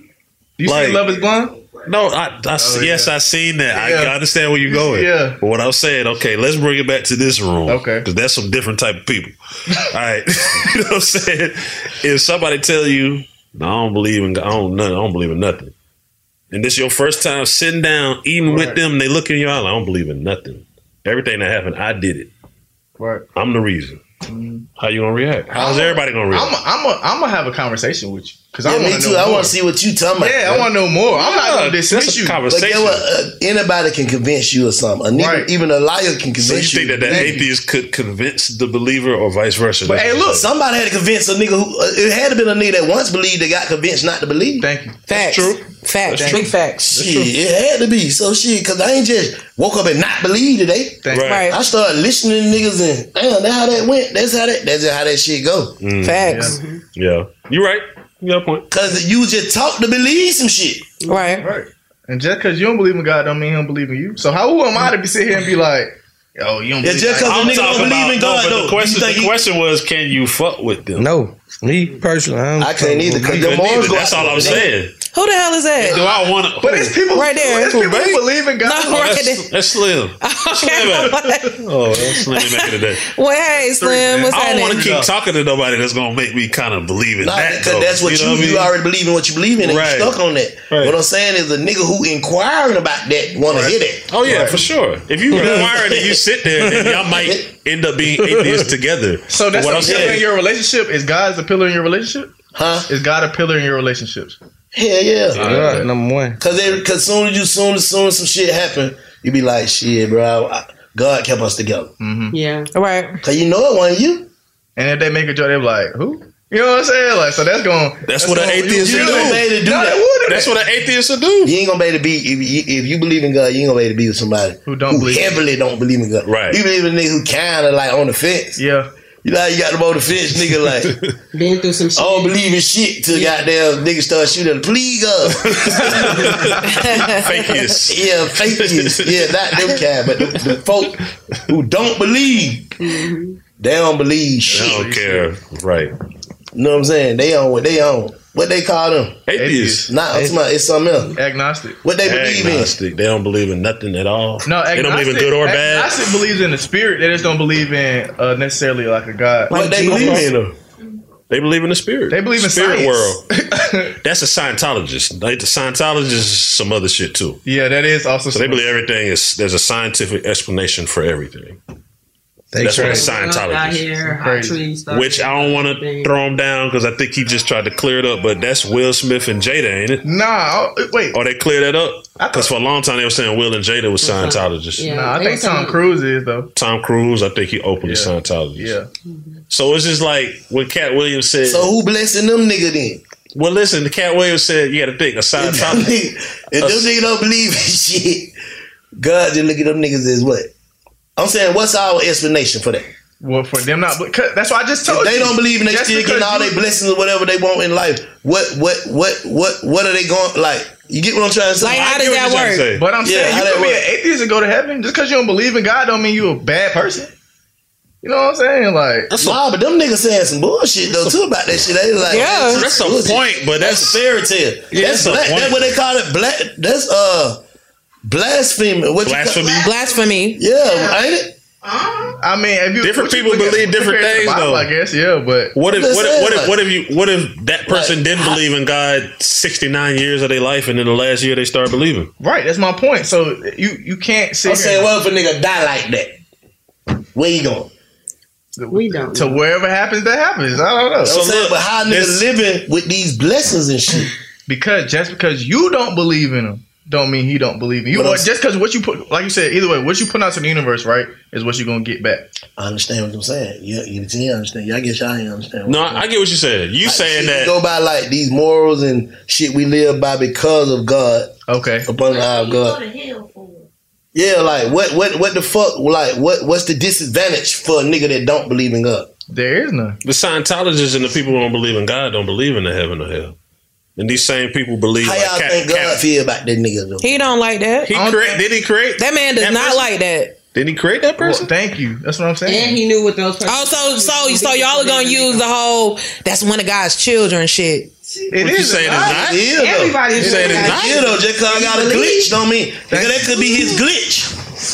[SPEAKER 10] You
[SPEAKER 8] Like-
[SPEAKER 10] see Love Is Blind?
[SPEAKER 8] No, yes, I seen that.
[SPEAKER 10] Yeah.
[SPEAKER 8] I understand where you're going.
[SPEAKER 10] Yeah.
[SPEAKER 8] But what I was saying, okay, let's bring it back to this room.
[SPEAKER 10] Okay.
[SPEAKER 8] Because that's some different type of people. All right. You know what I'm saying? If somebody tell you, no, I don't believe in God, I don't believe in nothing. And this your first time sitting down, eating with them, and they look in your eye like, I don't believe in nothing. Everything that happened, I did it.
[SPEAKER 10] Right.
[SPEAKER 8] I'm the reason. How you gonna react? How's everybody gonna react?
[SPEAKER 10] I'm gonna have a conversation with you because I
[SPEAKER 11] me
[SPEAKER 10] want to
[SPEAKER 11] too.
[SPEAKER 10] know.
[SPEAKER 11] I
[SPEAKER 10] more.
[SPEAKER 11] want to see what you talking about.
[SPEAKER 10] Yeah, I want to know more. I'm not gonna dismiss you.
[SPEAKER 11] But get what? Anybody can convince you of something. A nigga, even a liar can
[SPEAKER 8] So you
[SPEAKER 11] convince
[SPEAKER 8] think that atheist could convince the believer or vice versa?
[SPEAKER 11] But hey, look, somebody had to convince a nigga who it had to been a nigga that once believed that got convinced not to believe.
[SPEAKER 10] Thank you.
[SPEAKER 4] Facts.
[SPEAKER 8] True.
[SPEAKER 4] Facts.
[SPEAKER 8] That's
[SPEAKER 4] Big
[SPEAKER 8] true.
[SPEAKER 4] facts.
[SPEAKER 11] Shit, it had to be. So shit, because I ain't just woke up and not believe today.
[SPEAKER 8] Right.
[SPEAKER 11] I started listening to niggas and damn, that's how that went. That's how that shit go.
[SPEAKER 4] Facts.
[SPEAKER 8] Yeah. You're right. You got a point.
[SPEAKER 11] Cause you just talk to believe some shit.
[SPEAKER 10] Right. And just because you don't believe in God don't mean he don't believe in you. So how am I to be sit here and be like, yo, you don't believe
[SPEAKER 11] just because
[SPEAKER 8] I'm
[SPEAKER 11] a nigga don't
[SPEAKER 8] talking
[SPEAKER 11] believe in
[SPEAKER 8] about-
[SPEAKER 11] God,
[SPEAKER 8] no, but
[SPEAKER 11] though.
[SPEAKER 8] the question was, can you fuck with them?
[SPEAKER 9] No. Me personally,
[SPEAKER 11] I can't either. Cause the morals go
[SPEAKER 8] That's all I'm saying.
[SPEAKER 4] Who the hell is that?
[SPEAKER 8] Do I want to?
[SPEAKER 10] But it's people
[SPEAKER 4] right there.
[SPEAKER 10] It's people who believe in God.
[SPEAKER 4] No, right there.
[SPEAKER 8] That's Slim. Slim at? Oh, that's Slim back in the day.
[SPEAKER 4] Well, hey, Slim, what's
[SPEAKER 8] I don't want
[SPEAKER 4] happening?
[SPEAKER 8] to keep talking to nobody that's gonna make me kind of believe in
[SPEAKER 11] Nah,
[SPEAKER 8] that.
[SPEAKER 11] because that's what
[SPEAKER 8] know
[SPEAKER 11] you already believe in what you believe in and
[SPEAKER 8] Right.
[SPEAKER 11] you stuck on that.
[SPEAKER 8] Right.
[SPEAKER 11] What I'm saying is a nigga who inquiring about that want to hear that.
[SPEAKER 8] Oh yeah, for sure. If you inquire and you sit there, then y'all might end up being atheists together.
[SPEAKER 10] So that's
[SPEAKER 8] what
[SPEAKER 10] a
[SPEAKER 8] I'm
[SPEAKER 10] pillar in
[SPEAKER 8] saying.
[SPEAKER 10] your relationship? Is God a pillar in your relationship?
[SPEAKER 11] Huh?
[SPEAKER 10] Is God a pillar in your relationships?
[SPEAKER 11] Hell yeah.
[SPEAKER 9] God, number one.
[SPEAKER 11] Cause soon as some shit happen, you be like, shit, bro. God kept us together.
[SPEAKER 10] Mm-hmm.
[SPEAKER 4] Yeah. Right.
[SPEAKER 11] Cause you know it wasn't you.
[SPEAKER 10] And if they make a joke, they be like, who? You know what I'm saying? Like, so
[SPEAKER 8] That's what an atheist
[SPEAKER 11] You
[SPEAKER 8] would
[SPEAKER 11] ain't gonna be able to
[SPEAKER 8] do.
[SPEAKER 11] do that.
[SPEAKER 8] That's what an atheist would do.
[SPEAKER 11] You ain't gonna be able to be if you believe in God. You ain't gonna be able to be with somebody who heavily don't believe in God.
[SPEAKER 8] Right.
[SPEAKER 11] You believe in a nigga who kind of like on the fence.
[SPEAKER 10] Yeah.
[SPEAKER 11] You know how you got them on the fence, nigga. Like
[SPEAKER 12] been through some shit.
[SPEAKER 11] I don't believe in shit till goddamn niggas start shooting. Please God.
[SPEAKER 8] Fakeists.
[SPEAKER 11] Yeah, fakeists. Yeah, not them kind, but the folk who don't believe, they don't believe shit.
[SPEAKER 8] I don't care. Right.
[SPEAKER 11] You know what I'm saying? They own what they own. What they call them?
[SPEAKER 8] Atheists.
[SPEAKER 11] Nah, it's something else.
[SPEAKER 10] Agnostic.
[SPEAKER 11] What they believe
[SPEAKER 8] Agnostic. They don't believe in nothing at all.
[SPEAKER 10] No,
[SPEAKER 8] they don't believe in good or bad.
[SPEAKER 10] Agnostic believes in the spirit. They just don't believe in necessarily like a God.
[SPEAKER 11] What they believe in though?
[SPEAKER 8] They believe in the spirit.
[SPEAKER 10] They believe in
[SPEAKER 8] spirit
[SPEAKER 10] science.
[SPEAKER 8] world. That's a Scientologist. Like the Scientologist is some other shit too.
[SPEAKER 10] Yeah, that is also.
[SPEAKER 8] So they believe everything is there's a scientific explanation for everything. That's what a Scientologist. Which I don't want to throw him down because I think he just tried to clear it up. But that's Will Smith and Jada, ain't it?
[SPEAKER 10] Nah, wait.
[SPEAKER 8] Or they cleared that up? Because for a long time they were saying Will and Jada was Scientologists.
[SPEAKER 10] Yeah, nah, I think Tom Cruise is though.
[SPEAKER 8] Tom Cruise, I think he openly Scientologist.
[SPEAKER 10] Yeah.
[SPEAKER 8] So it's just like when Cat Williams said.
[SPEAKER 11] So who blessing them nigga then?
[SPEAKER 8] Well, listen, the Cat Williams said you got to think a Scientologist.
[SPEAKER 11] If them niggas don't believe in shit, God just look at them niggas as what? I'm saying, what's our explanation for that?
[SPEAKER 10] Well, for them not, that's why I just told
[SPEAKER 11] if
[SPEAKER 10] you.
[SPEAKER 11] they don't believe and they
[SPEAKER 10] Just
[SPEAKER 11] still getting
[SPEAKER 10] because
[SPEAKER 11] all their blessings or whatever they want in life. What are they going like? You get what I'm trying to say?
[SPEAKER 4] Like, how does that work?
[SPEAKER 10] But I'm saying
[SPEAKER 11] how
[SPEAKER 10] you
[SPEAKER 11] that
[SPEAKER 10] can be
[SPEAKER 11] work?
[SPEAKER 10] an atheist and go to heaven. Just because you don't believe in God don't mean you a bad person. You know what I'm saying? Like,
[SPEAKER 11] nah, but them niggas saying some bullshit though too about that shit. They like,
[SPEAKER 8] that's a point, but that's
[SPEAKER 11] a fairy tale.
[SPEAKER 8] Yeah,
[SPEAKER 11] that's
[SPEAKER 8] that's a
[SPEAKER 11] black.
[SPEAKER 8] point.
[SPEAKER 11] That's what they call it. Black. That's blasphemy. What
[SPEAKER 4] Blasphemy.
[SPEAKER 11] Yeah, ain't it?
[SPEAKER 10] I mean, if you,
[SPEAKER 8] different
[SPEAKER 10] what you
[SPEAKER 8] people
[SPEAKER 10] look at-
[SPEAKER 8] believe different
[SPEAKER 10] compare it to
[SPEAKER 8] things,
[SPEAKER 10] the Bible,
[SPEAKER 8] though.
[SPEAKER 10] I guess, yeah. But
[SPEAKER 8] What if
[SPEAKER 11] I'm just saying,
[SPEAKER 8] what if that person didn't believe in God 69 years of their life, and then the last year they start believing?
[SPEAKER 10] Right, that's my point. So you can't say.
[SPEAKER 11] I'm saying, what if a nigga die like that? Where you going?
[SPEAKER 12] We don't.
[SPEAKER 10] To wherever happens, that happens. I don't know.
[SPEAKER 11] So look, but how niggas living with these blessings and shit?
[SPEAKER 10] Because just because you don't believe in them, don't mean he don't believe in you. Or just because what you put, like you said, either way, what you put out to the universe, right, is what you're gonna get back.
[SPEAKER 11] I understand what I'm saying. You understand. I guess y'all ain't understand.
[SPEAKER 8] No, I get what you said. You
[SPEAKER 11] like,
[SPEAKER 8] saying that
[SPEAKER 11] go by like these morals and shit we live by because of God.
[SPEAKER 10] Okay.
[SPEAKER 11] Upon our God. Yeah, like what the fuck? Like what's the disadvantage for a nigga that don't believe in God?
[SPEAKER 10] There is none.
[SPEAKER 8] The Scientologists and the people who don't believe in God don't believe in the heaven or hell. And these same people believe.
[SPEAKER 11] How y'all think God feel about that nigga though?
[SPEAKER 4] He don't like that.
[SPEAKER 8] Did he create?
[SPEAKER 4] That man does not like that.
[SPEAKER 8] Did he create that person?
[SPEAKER 10] Well, thank you. That's what I'm saying.
[SPEAKER 12] And he knew what those.
[SPEAKER 4] So y'all are gonna use the whole that's one of God's children shit.
[SPEAKER 10] It is saying it's not.
[SPEAKER 11] Everybody
[SPEAKER 10] saying it's not.
[SPEAKER 11] You know, just cause I got a glitch don't mean that could be his glitch.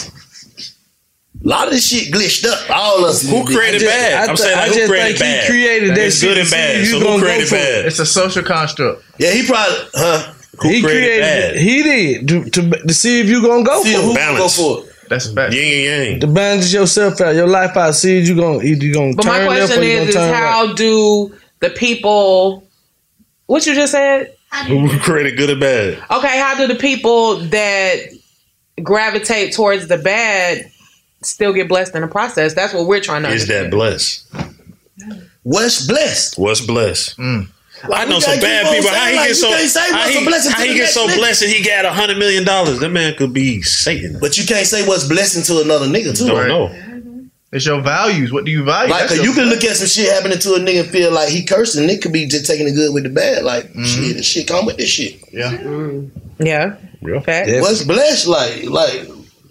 [SPEAKER 11] A lot of this shit glitched up. All of us.
[SPEAKER 8] Who created bad? I'm saying like, who created bad?
[SPEAKER 11] He created that
[SPEAKER 8] it's good and bad. So who created bad?
[SPEAKER 10] It's a social construct.
[SPEAKER 11] Yeah, he probably,
[SPEAKER 8] Who created bad?
[SPEAKER 9] He did to see if you gonna go for it.
[SPEAKER 8] Balance.
[SPEAKER 11] Go for it.
[SPEAKER 10] That's a fact.
[SPEAKER 8] Yin and yang.
[SPEAKER 9] To balance yourself out, your life out. See if you gonna either you gonna
[SPEAKER 17] But
[SPEAKER 9] turn
[SPEAKER 17] my
[SPEAKER 9] left
[SPEAKER 17] question
[SPEAKER 9] or you gonna
[SPEAKER 17] is
[SPEAKER 9] turn
[SPEAKER 17] how
[SPEAKER 9] right.
[SPEAKER 17] do the people? What you just said?
[SPEAKER 8] Who created good and bad?
[SPEAKER 17] Okay, how do the people that gravitate towards the bad still get blessed in the process? That's what we're trying to
[SPEAKER 8] Is that blessed?
[SPEAKER 11] What's blessed?
[SPEAKER 8] What's blessed? I know
[SPEAKER 11] we
[SPEAKER 8] some
[SPEAKER 11] gotta
[SPEAKER 8] bad
[SPEAKER 11] keep on
[SPEAKER 8] people. How
[SPEAKER 11] saying,
[SPEAKER 8] he
[SPEAKER 11] like,
[SPEAKER 8] get
[SPEAKER 11] you
[SPEAKER 8] so?
[SPEAKER 11] can't say what's a blessing
[SPEAKER 8] How
[SPEAKER 11] to
[SPEAKER 8] he
[SPEAKER 11] the
[SPEAKER 8] get
[SPEAKER 11] next
[SPEAKER 8] so
[SPEAKER 11] nigga.
[SPEAKER 8] blessed? He got $100 million. That man could be Satan.
[SPEAKER 11] But you can't say what's blessing to another nigga too.
[SPEAKER 8] Don't know.
[SPEAKER 10] It's your values. What do you value?
[SPEAKER 11] Like,
[SPEAKER 10] That's
[SPEAKER 11] you
[SPEAKER 10] your-
[SPEAKER 11] can look at some shit happening to a nigga and feel like he cursing. It could be just taking the good with the bad. Like, shit, this shit come with this shit.
[SPEAKER 10] Yeah.
[SPEAKER 17] Yeah.
[SPEAKER 11] What's blessed like?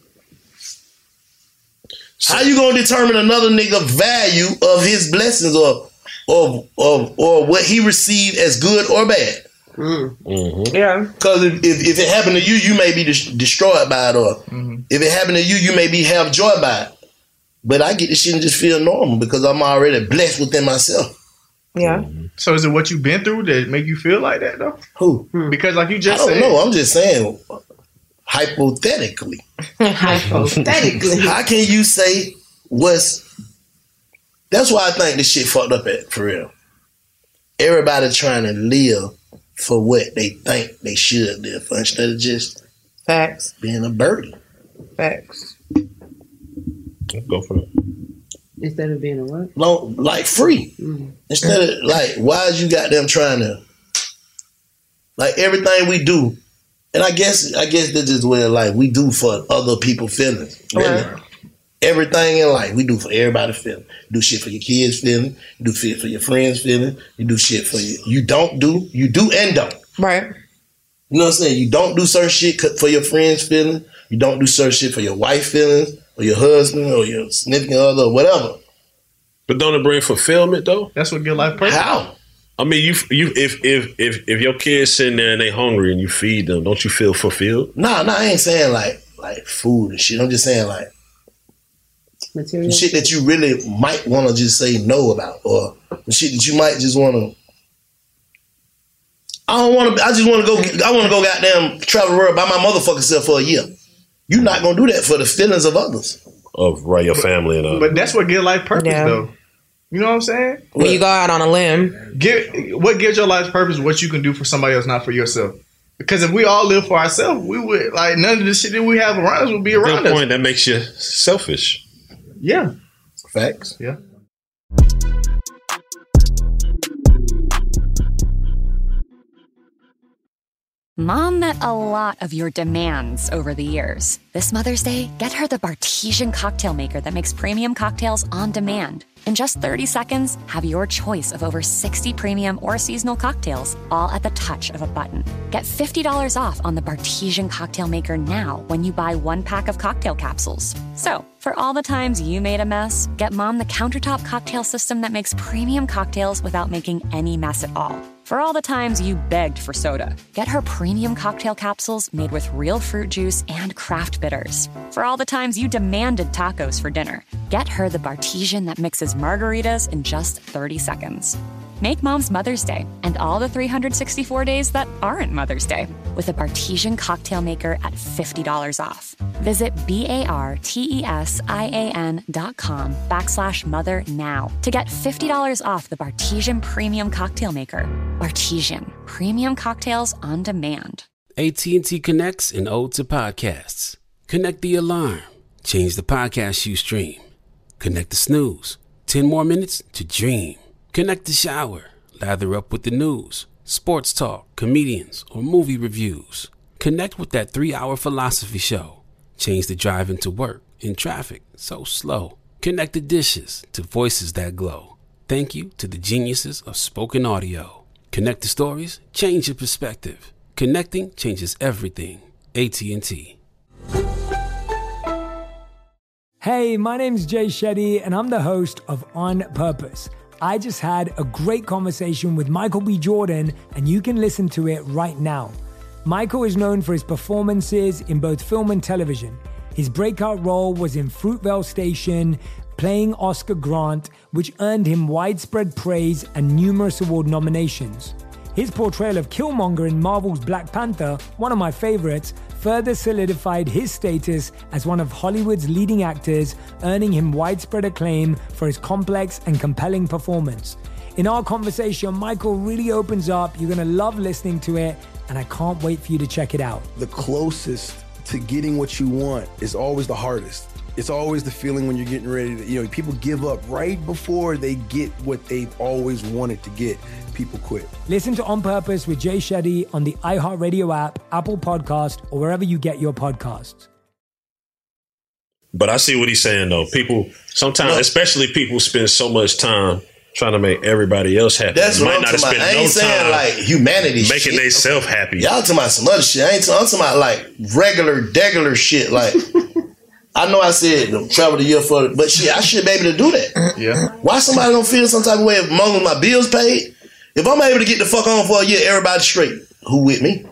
[SPEAKER 11] How you gonna determine another nigga value of his blessings or what he received as good or bad?
[SPEAKER 17] Yeah.
[SPEAKER 11] Because if it happened to you, you may be destroyed by it, or if it happened to you, you may have joy by it. But I get this shit and just feel normal because I'm already blessed within myself.
[SPEAKER 17] Yeah.
[SPEAKER 10] So is it what you've been through that make you feel like that though?
[SPEAKER 11] Who?
[SPEAKER 10] Because like you just
[SPEAKER 11] I don't
[SPEAKER 10] said.
[SPEAKER 11] know. I'm just saying, hypothetically.
[SPEAKER 12] Hypothetically.
[SPEAKER 11] How can you say what's... That's why I think this shit fucked up for real. Everybody trying to live for what they think they should live for instead of just
[SPEAKER 17] facts
[SPEAKER 11] being a birdie.
[SPEAKER 17] Facts.
[SPEAKER 8] Go for it.
[SPEAKER 12] Instead of being a what?
[SPEAKER 11] No, like free. Instead of like, why is you got them trying to like everything we do? And I guess this is where like we do for other people's feelings. Really. Everything in life we do for everybody's feeling. You do shit for your kids' feeling. You do shit for your friends' feeling. You do shit for you do and don't.
[SPEAKER 17] Right.
[SPEAKER 11] You know what I'm saying? You don't do certain shit for your friends' feeling. You don't do certain shit for your wife feelings or your husband or your significant other or whatever.
[SPEAKER 8] But don't it bring fulfillment though?
[SPEAKER 10] That's what good life purpose.
[SPEAKER 11] How?
[SPEAKER 8] I mean, if your kid's sitting there and they hungry and you feed them, don't you feel fulfilled?
[SPEAKER 11] Nah, I ain't saying like food and shit. I'm just saying like
[SPEAKER 12] material
[SPEAKER 11] shit that you really might want to just say no about, or the shit that you might just want to. I just want to go. I want to go goddamn travel the world by my motherfucking self for a year. You're not gonna do that for the feelings of others.
[SPEAKER 8] Of your family and all.
[SPEAKER 10] But that's what give life purpose though. You know what I'm saying?
[SPEAKER 17] When you go out on a limb.
[SPEAKER 10] What gives your life purpose? What you can do for somebody else, not for yourself. Because if we all live for ourselves, we would like none of the shit that we have around us would be around us.
[SPEAKER 8] Point that makes you selfish.
[SPEAKER 10] Yeah.
[SPEAKER 11] Facts.
[SPEAKER 10] Yeah.
[SPEAKER 13] Mom met a lot of your demands over the years. This Mother's Day, get her the Bartesian cocktail maker that makes premium cocktails on demand. In just 30 seconds, have your choice of over 60 premium or seasonal cocktails, all at the touch of a button. Get $50 off on the Bartesian cocktail maker now when you buy 1 pack of cocktail capsules. So, for all the times you made a mess, get Mom the countertop cocktail system that makes premium cocktails without making any mess at all. For all the times you begged for soda, get her premium cocktail capsules made with real fruit juice and craft bitters. For all the times you demanded tacos for dinner, get her the Bartesian that mixes margaritas in just 30 seconds. Make Mom's Mother's Day and all the 364 days that aren't Mother's Day with a Bartesian cocktail maker at $50 off. Visit BARTESIAN.com/mother now to get $50 off the Bartesian Premium Cocktail Maker. Bartesian, premium cocktails on demand.
[SPEAKER 19] AT&T connects an ode to podcasts. Connect the alarm. Change the podcast you stream. Connect the snooze. 10 more minutes to dream. Connect the shower. Lather up with the news, sports talk, comedians, or movie reviews. Connect with that 3-hour philosophy show. Change the drive into work in traffic so slow. Connect the dishes to voices that glow. Thank you to the geniuses of spoken audio. Connect the stories, change your perspective. Connecting changes everything. AT&T.
[SPEAKER 15] Hey, my name's Jay Shetty, and I'm the host of On Purpose. I just had a great conversation with Michael B. Jordan, and you can listen to it right now. Michael is known for his performances in both film and television. His breakout role was in Fruitvale Station, playing Oscar Grant, which earned him widespread praise and numerous award nominations. His portrayal of Killmonger in Marvel's Black Panther, one of my favorites, further solidified his status as one of Hollywood's leading actors, earning him widespread acclaim for his complex and compelling performance. In our conversation, Michael really opens up. You're going to love listening to it, and I can't wait for you to check it out.
[SPEAKER 16] The closest to getting what you want is always the hardest. It's always the feeling when you're getting ready to, people give up right before they get what they've always wanted to get. People quit.
[SPEAKER 15] Listen to On Purpose with Jay Shetty on the iHeartRadio app, Apple Podcast, or wherever you get your podcasts.
[SPEAKER 8] But I see what he's saying, though. People, sometimes, especially people spend so much time trying to make everybody else happy.
[SPEAKER 11] That's what I'm talking about. I ain't saying like humanity
[SPEAKER 8] making
[SPEAKER 11] shit.
[SPEAKER 8] themselves happy.
[SPEAKER 11] Y'all talking about some other shit. I'm talking about like regular shit. Like, I know I said travel the year for, but shit, I should be able to do that.
[SPEAKER 10] Yeah.
[SPEAKER 11] Why somebody don't feel some type of way as long as my bills paid? If I'm able to get the fuck on for a year, everybody straight. Who with me?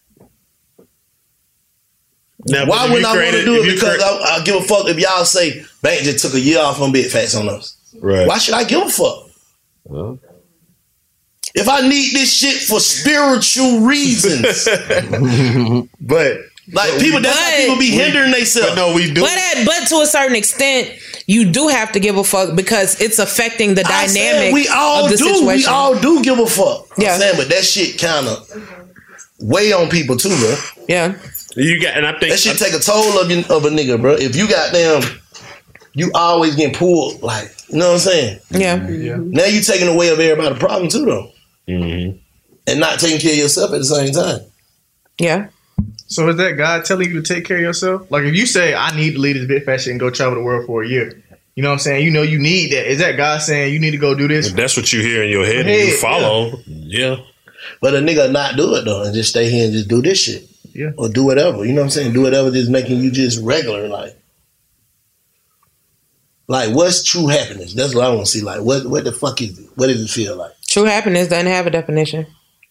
[SPEAKER 8] Now,
[SPEAKER 11] why wouldn't I want to do it? Because I give a fuck if y'all say bank just took a year off on big facts on us.
[SPEAKER 8] Right.
[SPEAKER 11] Why should I give a fuck?
[SPEAKER 8] Well.
[SPEAKER 11] If I need this shit for spiritual reasons,
[SPEAKER 10] but
[SPEAKER 11] like people, that's how people be hindering themselves.
[SPEAKER 8] No, we do.
[SPEAKER 4] But to a certain extent, you do have to give a fuck because it's affecting the dynamic
[SPEAKER 11] we all
[SPEAKER 4] of the
[SPEAKER 11] do.
[SPEAKER 4] situation.
[SPEAKER 11] We all do give a fuck.
[SPEAKER 4] Yeah.
[SPEAKER 11] I'm saying, but that shit kind of weigh on people too, bro.
[SPEAKER 4] Yeah.
[SPEAKER 8] You got, and I think
[SPEAKER 11] that shit take a toll of a nigga, bro. If you got them, you always getting pulled, like, you know what I'm saying?
[SPEAKER 4] Yeah.
[SPEAKER 11] Now you taking away of everybody's problem too, though.
[SPEAKER 8] Mm-hmm.
[SPEAKER 11] And not taking care of yourself at the same time.
[SPEAKER 4] Yeah.
[SPEAKER 10] So is that God telling you to take care of yourself? Like if you say, I need to leave this big fat shit and go travel the world for a year. You know what I'm saying? You know you need that. Is that God saying you need to go do this?
[SPEAKER 8] If that's what you hear in your head and you follow. Yeah.
[SPEAKER 11] But a nigga not do it though and just stay here and just do this shit.
[SPEAKER 10] Yeah.
[SPEAKER 11] Or do whatever. You know what I'm saying? Do whatever just making you just regular. Like what's true happiness? That's what I want to see. Like what the fuck is it? What does it feel like?
[SPEAKER 4] True happiness doesn't have a definition.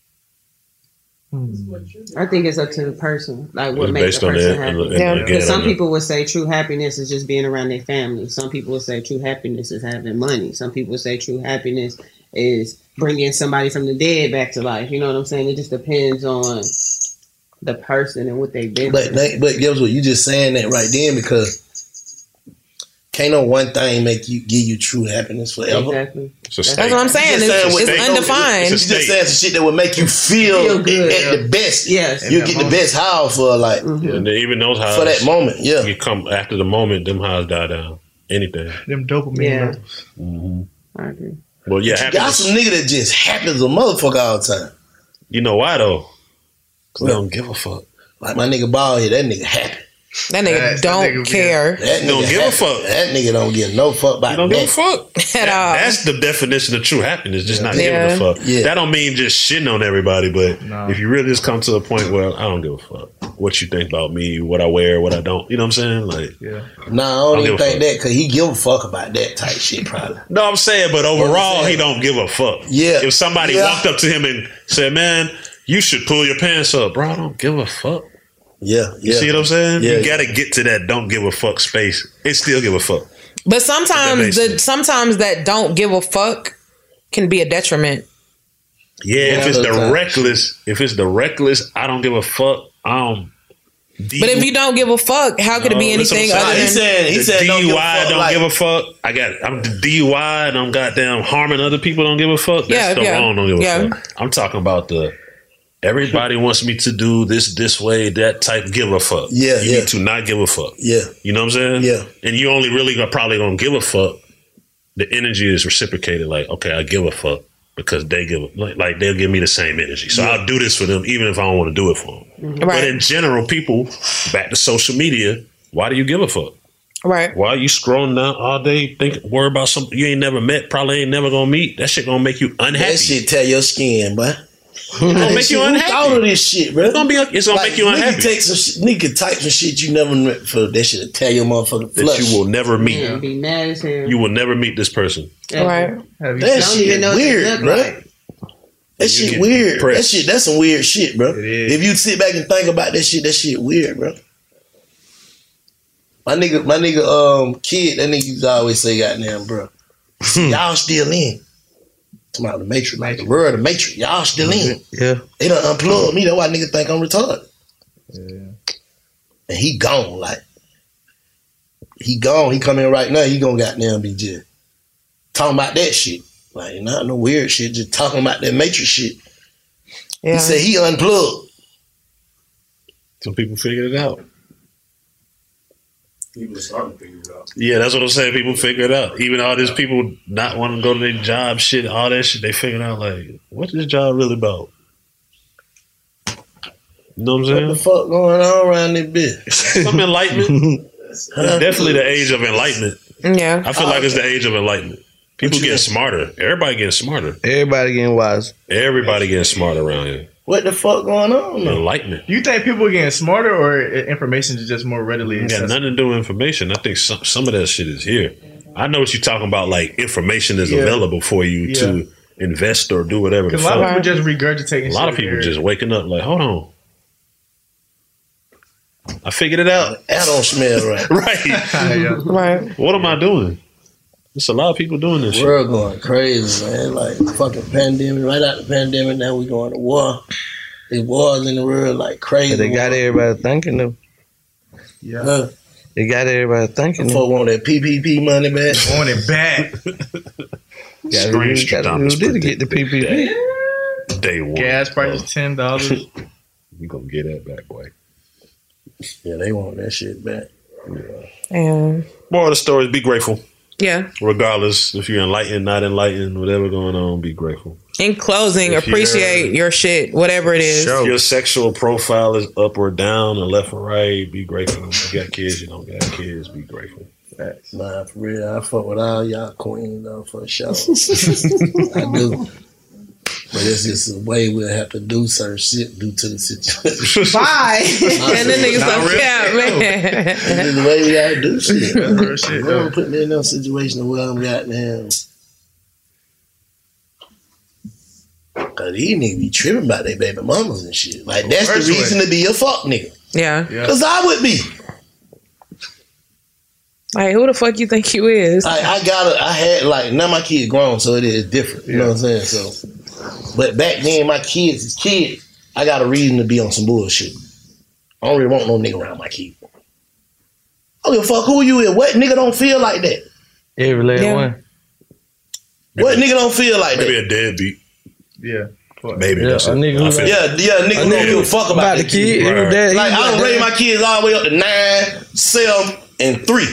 [SPEAKER 12] I think it's up to the person, like what
[SPEAKER 8] It's
[SPEAKER 12] makes
[SPEAKER 8] based
[SPEAKER 12] a
[SPEAKER 8] on
[SPEAKER 12] person
[SPEAKER 8] that,
[SPEAKER 12] happy.
[SPEAKER 8] and
[SPEAKER 12] Because some
[SPEAKER 8] again,
[SPEAKER 12] people would say true happiness is just being around their family. Some people would say true happiness is having money. Some people would say true happiness is bringing somebody from the dead back to life. You know what I'm saying? It just depends on the person and what they've been
[SPEAKER 11] But
[SPEAKER 12] through.
[SPEAKER 11] guess what? You just saying that right then because can't no one thing give you true happiness forever.
[SPEAKER 12] Exactly.
[SPEAKER 4] That's what I'm saying. It's undefined.
[SPEAKER 11] You just saying some shit that would make you feel good at the best.
[SPEAKER 12] Yes.
[SPEAKER 11] You get the best high for like
[SPEAKER 8] and even those highs
[SPEAKER 11] for that moment. Yeah.
[SPEAKER 8] You come after the moment, them highs die down. Anything.
[SPEAKER 10] Them dopamine.
[SPEAKER 12] Yeah.
[SPEAKER 10] levels.
[SPEAKER 8] Mm-hmm.
[SPEAKER 12] I agree.
[SPEAKER 8] Well, yeah,
[SPEAKER 11] You got some nigga that just happy as a motherfucker all the time.
[SPEAKER 8] You know why though? Because they don't give a fuck.
[SPEAKER 11] Like my nigga Ball here, that nigga happy.
[SPEAKER 4] That nigga don't care.
[SPEAKER 11] That nigga
[SPEAKER 8] Don't give a fuck.
[SPEAKER 11] That nigga don't give no fuck about
[SPEAKER 8] You don't give a fuck
[SPEAKER 4] at all.
[SPEAKER 8] That's the definition of true happiness. Just not
[SPEAKER 4] Yeah.
[SPEAKER 8] giving a fuck.
[SPEAKER 11] Yeah.
[SPEAKER 8] That don't mean just shitting on everybody, but if you really just come to a point where I don't give a fuck what you think about me, what I wear, what I don't. You know what I'm saying? Like,
[SPEAKER 11] Nah, I don't even
[SPEAKER 8] give a
[SPEAKER 11] think
[SPEAKER 8] fuck.
[SPEAKER 11] that because he give a fuck about that type shit probably.
[SPEAKER 8] No, I'm saying, but overall, he don't give a fuck.
[SPEAKER 11] Yeah.
[SPEAKER 8] If somebody
[SPEAKER 11] Yeah.
[SPEAKER 8] walked up to him and said, "Man, you should pull your pants up," bro, I don't give a fuck.
[SPEAKER 11] Yeah,
[SPEAKER 8] You see what I'm saying?
[SPEAKER 11] Yeah.
[SPEAKER 8] You gotta get to that don't give a fuck space. It still give a fuck.
[SPEAKER 4] But
[SPEAKER 8] That makes
[SPEAKER 4] sometimes that don't give a fuck can be a detriment.
[SPEAKER 8] Yeah, if it's the reckless, I don't give a fuck.
[SPEAKER 4] But if you don't give a fuck, how could it be anything other than
[SPEAKER 8] he said DUI? Don't give a fuck. I'm DUI and I'm goddamn harming other people. Don't give a fuck. That's wrong. Don't give a fuck. I'm talking about everybody wants me to do this way, that type. Give a fuck. You need to not give a fuck.
[SPEAKER 11] Yeah,
[SPEAKER 8] you know what I'm saying.
[SPEAKER 11] Yeah,
[SPEAKER 8] and you only really probably gonna give a fuck. The energy is reciprocated. Like, okay, I give a fuck. Because they like they'll give me the same energy. So I'll do this for them even if I don't want to do it for them.
[SPEAKER 4] Right.
[SPEAKER 8] But in general, people, back to social media, why do you give a fuck?
[SPEAKER 4] Right.
[SPEAKER 8] Why are you scrolling down all day worry about something you ain't never met, probably ain't never gonna meet? That shit gonna make you unhappy.
[SPEAKER 11] That shit tear your skin, boy.
[SPEAKER 8] It's gonna make you unhappy.
[SPEAKER 11] Who thought of this shit, bro?
[SPEAKER 8] It's gonna make you unhappy.
[SPEAKER 11] Nigga type some shit you never met for. That shit tear your motherfucking flesh.
[SPEAKER 8] That you will never meet.
[SPEAKER 12] Yeah, be mad as hell.
[SPEAKER 8] You will never meet this person.
[SPEAKER 4] Right.
[SPEAKER 11] That shit weird, bro. That shit weird. That's some weird shit, bro. If you sit back and think about that shit weird, bro. My nigga, kid, that nigga used to always say, goddamn, bro, y'all still in. Talking about the Matrix, like the world of the Matrix. Y'all still in.
[SPEAKER 9] Yeah.
[SPEAKER 11] They done unplugged me. That's why nigga think I'm retarded. Yeah. And he gone, like. He gone. He come in right now. He gonna goddamn be just talking about that shit. Like, not no weird shit, just talking about that Matrix shit. Yeah. He said he unplugged.
[SPEAKER 8] Some people figured it out.
[SPEAKER 20] People starting to figure it out.
[SPEAKER 8] Yeah, that's what I'm saying. People figure it out. Even all these people not wanting to go to their job, shit, all that shit, they figured out, like, what's this job really about? You know what I'm saying?
[SPEAKER 11] What the fuck going on around this bitch?
[SPEAKER 8] Some enlightenment. It's definitely the age of enlightenment.
[SPEAKER 4] Yeah.
[SPEAKER 8] I feel like it's the age of enlightenment. People getting smarter. Everybody getting smarter.
[SPEAKER 9] Everybody getting wise.
[SPEAKER 8] Everybody getting smarter around here.
[SPEAKER 11] What the fuck going on?
[SPEAKER 8] Enlightenment.
[SPEAKER 10] You think people are getting smarter or information is just more readily accessible?
[SPEAKER 8] Got nothing to do with information. I think some of that shit is here. I know what you're talking about. Like, information is available for you to invest or do whatever.
[SPEAKER 10] Because a lot of people just regurgitating.
[SPEAKER 8] A lot of people just waking up like, hold on. I figured it out.
[SPEAKER 11] That don't smell right.
[SPEAKER 4] Right.
[SPEAKER 8] What am I doing? There's a lot of people doing this shit.
[SPEAKER 11] World going crazy, man. Like, fucking pandemic. Right out the pandemic, now we going to war. There's wars in the world like crazy.
[SPEAKER 9] But they got everybody thinking though.
[SPEAKER 11] Yeah.
[SPEAKER 9] They got everybody thinking.
[SPEAKER 11] Folks want that PPP money back.
[SPEAKER 10] Want it back.
[SPEAKER 9] Did get the PPP.
[SPEAKER 8] Day one.
[SPEAKER 10] Gas prices $10.
[SPEAKER 8] You gonna get that back, boy.
[SPEAKER 11] Yeah, they want that shit back.
[SPEAKER 4] Yeah.
[SPEAKER 8] Moral of the story is be grateful.
[SPEAKER 4] Yeah.
[SPEAKER 8] Regardless if you're enlightened, not enlightened, whatever going on, be grateful.
[SPEAKER 4] In closing, appreciate your shit, whatever it is.
[SPEAKER 8] If your sexual profile is up or down or left or right, be grateful. If you got kids, you don't got kids, be grateful.
[SPEAKER 11] Nah, for real, I fuck with all y'all queens though, for sure. I do. But it's just a way we'll have to do certain shit due to the situation.
[SPEAKER 4] Bye. And then niggas don't care, man.
[SPEAKER 11] It's the way we gotta do shit. Don't put me in no situation where I'm goddamn. Cause these niggas be tripping about their baby mamas and shit. Like, that's the reason to be a fuck nigga.
[SPEAKER 4] Yeah.
[SPEAKER 11] Cause I would be.
[SPEAKER 4] Like, who the fuck you think you is?
[SPEAKER 11] I had, like, now my kids grown, so it is different. You know what I'm saying? So, but back then, my kids as kids, I got a reason to be on some bullshit. I don't really want no nigga around my kids. I don't give a fuck who you is. What nigga don't feel like that?
[SPEAKER 9] Every last one.
[SPEAKER 11] What nigga don't feel like that?
[SPEAKER 8] Maybe a deadbeat.
[SPEAKER 10] Yeah.
[SPEAKER 8] Maybe that's it.
[SPEAKER 11] nigga don't give a fuck about the kid.
[SPEAKER 8] Right.
[SPEAKER 11] Like, I don't raise my kids all the way up to 9, 7, and 3.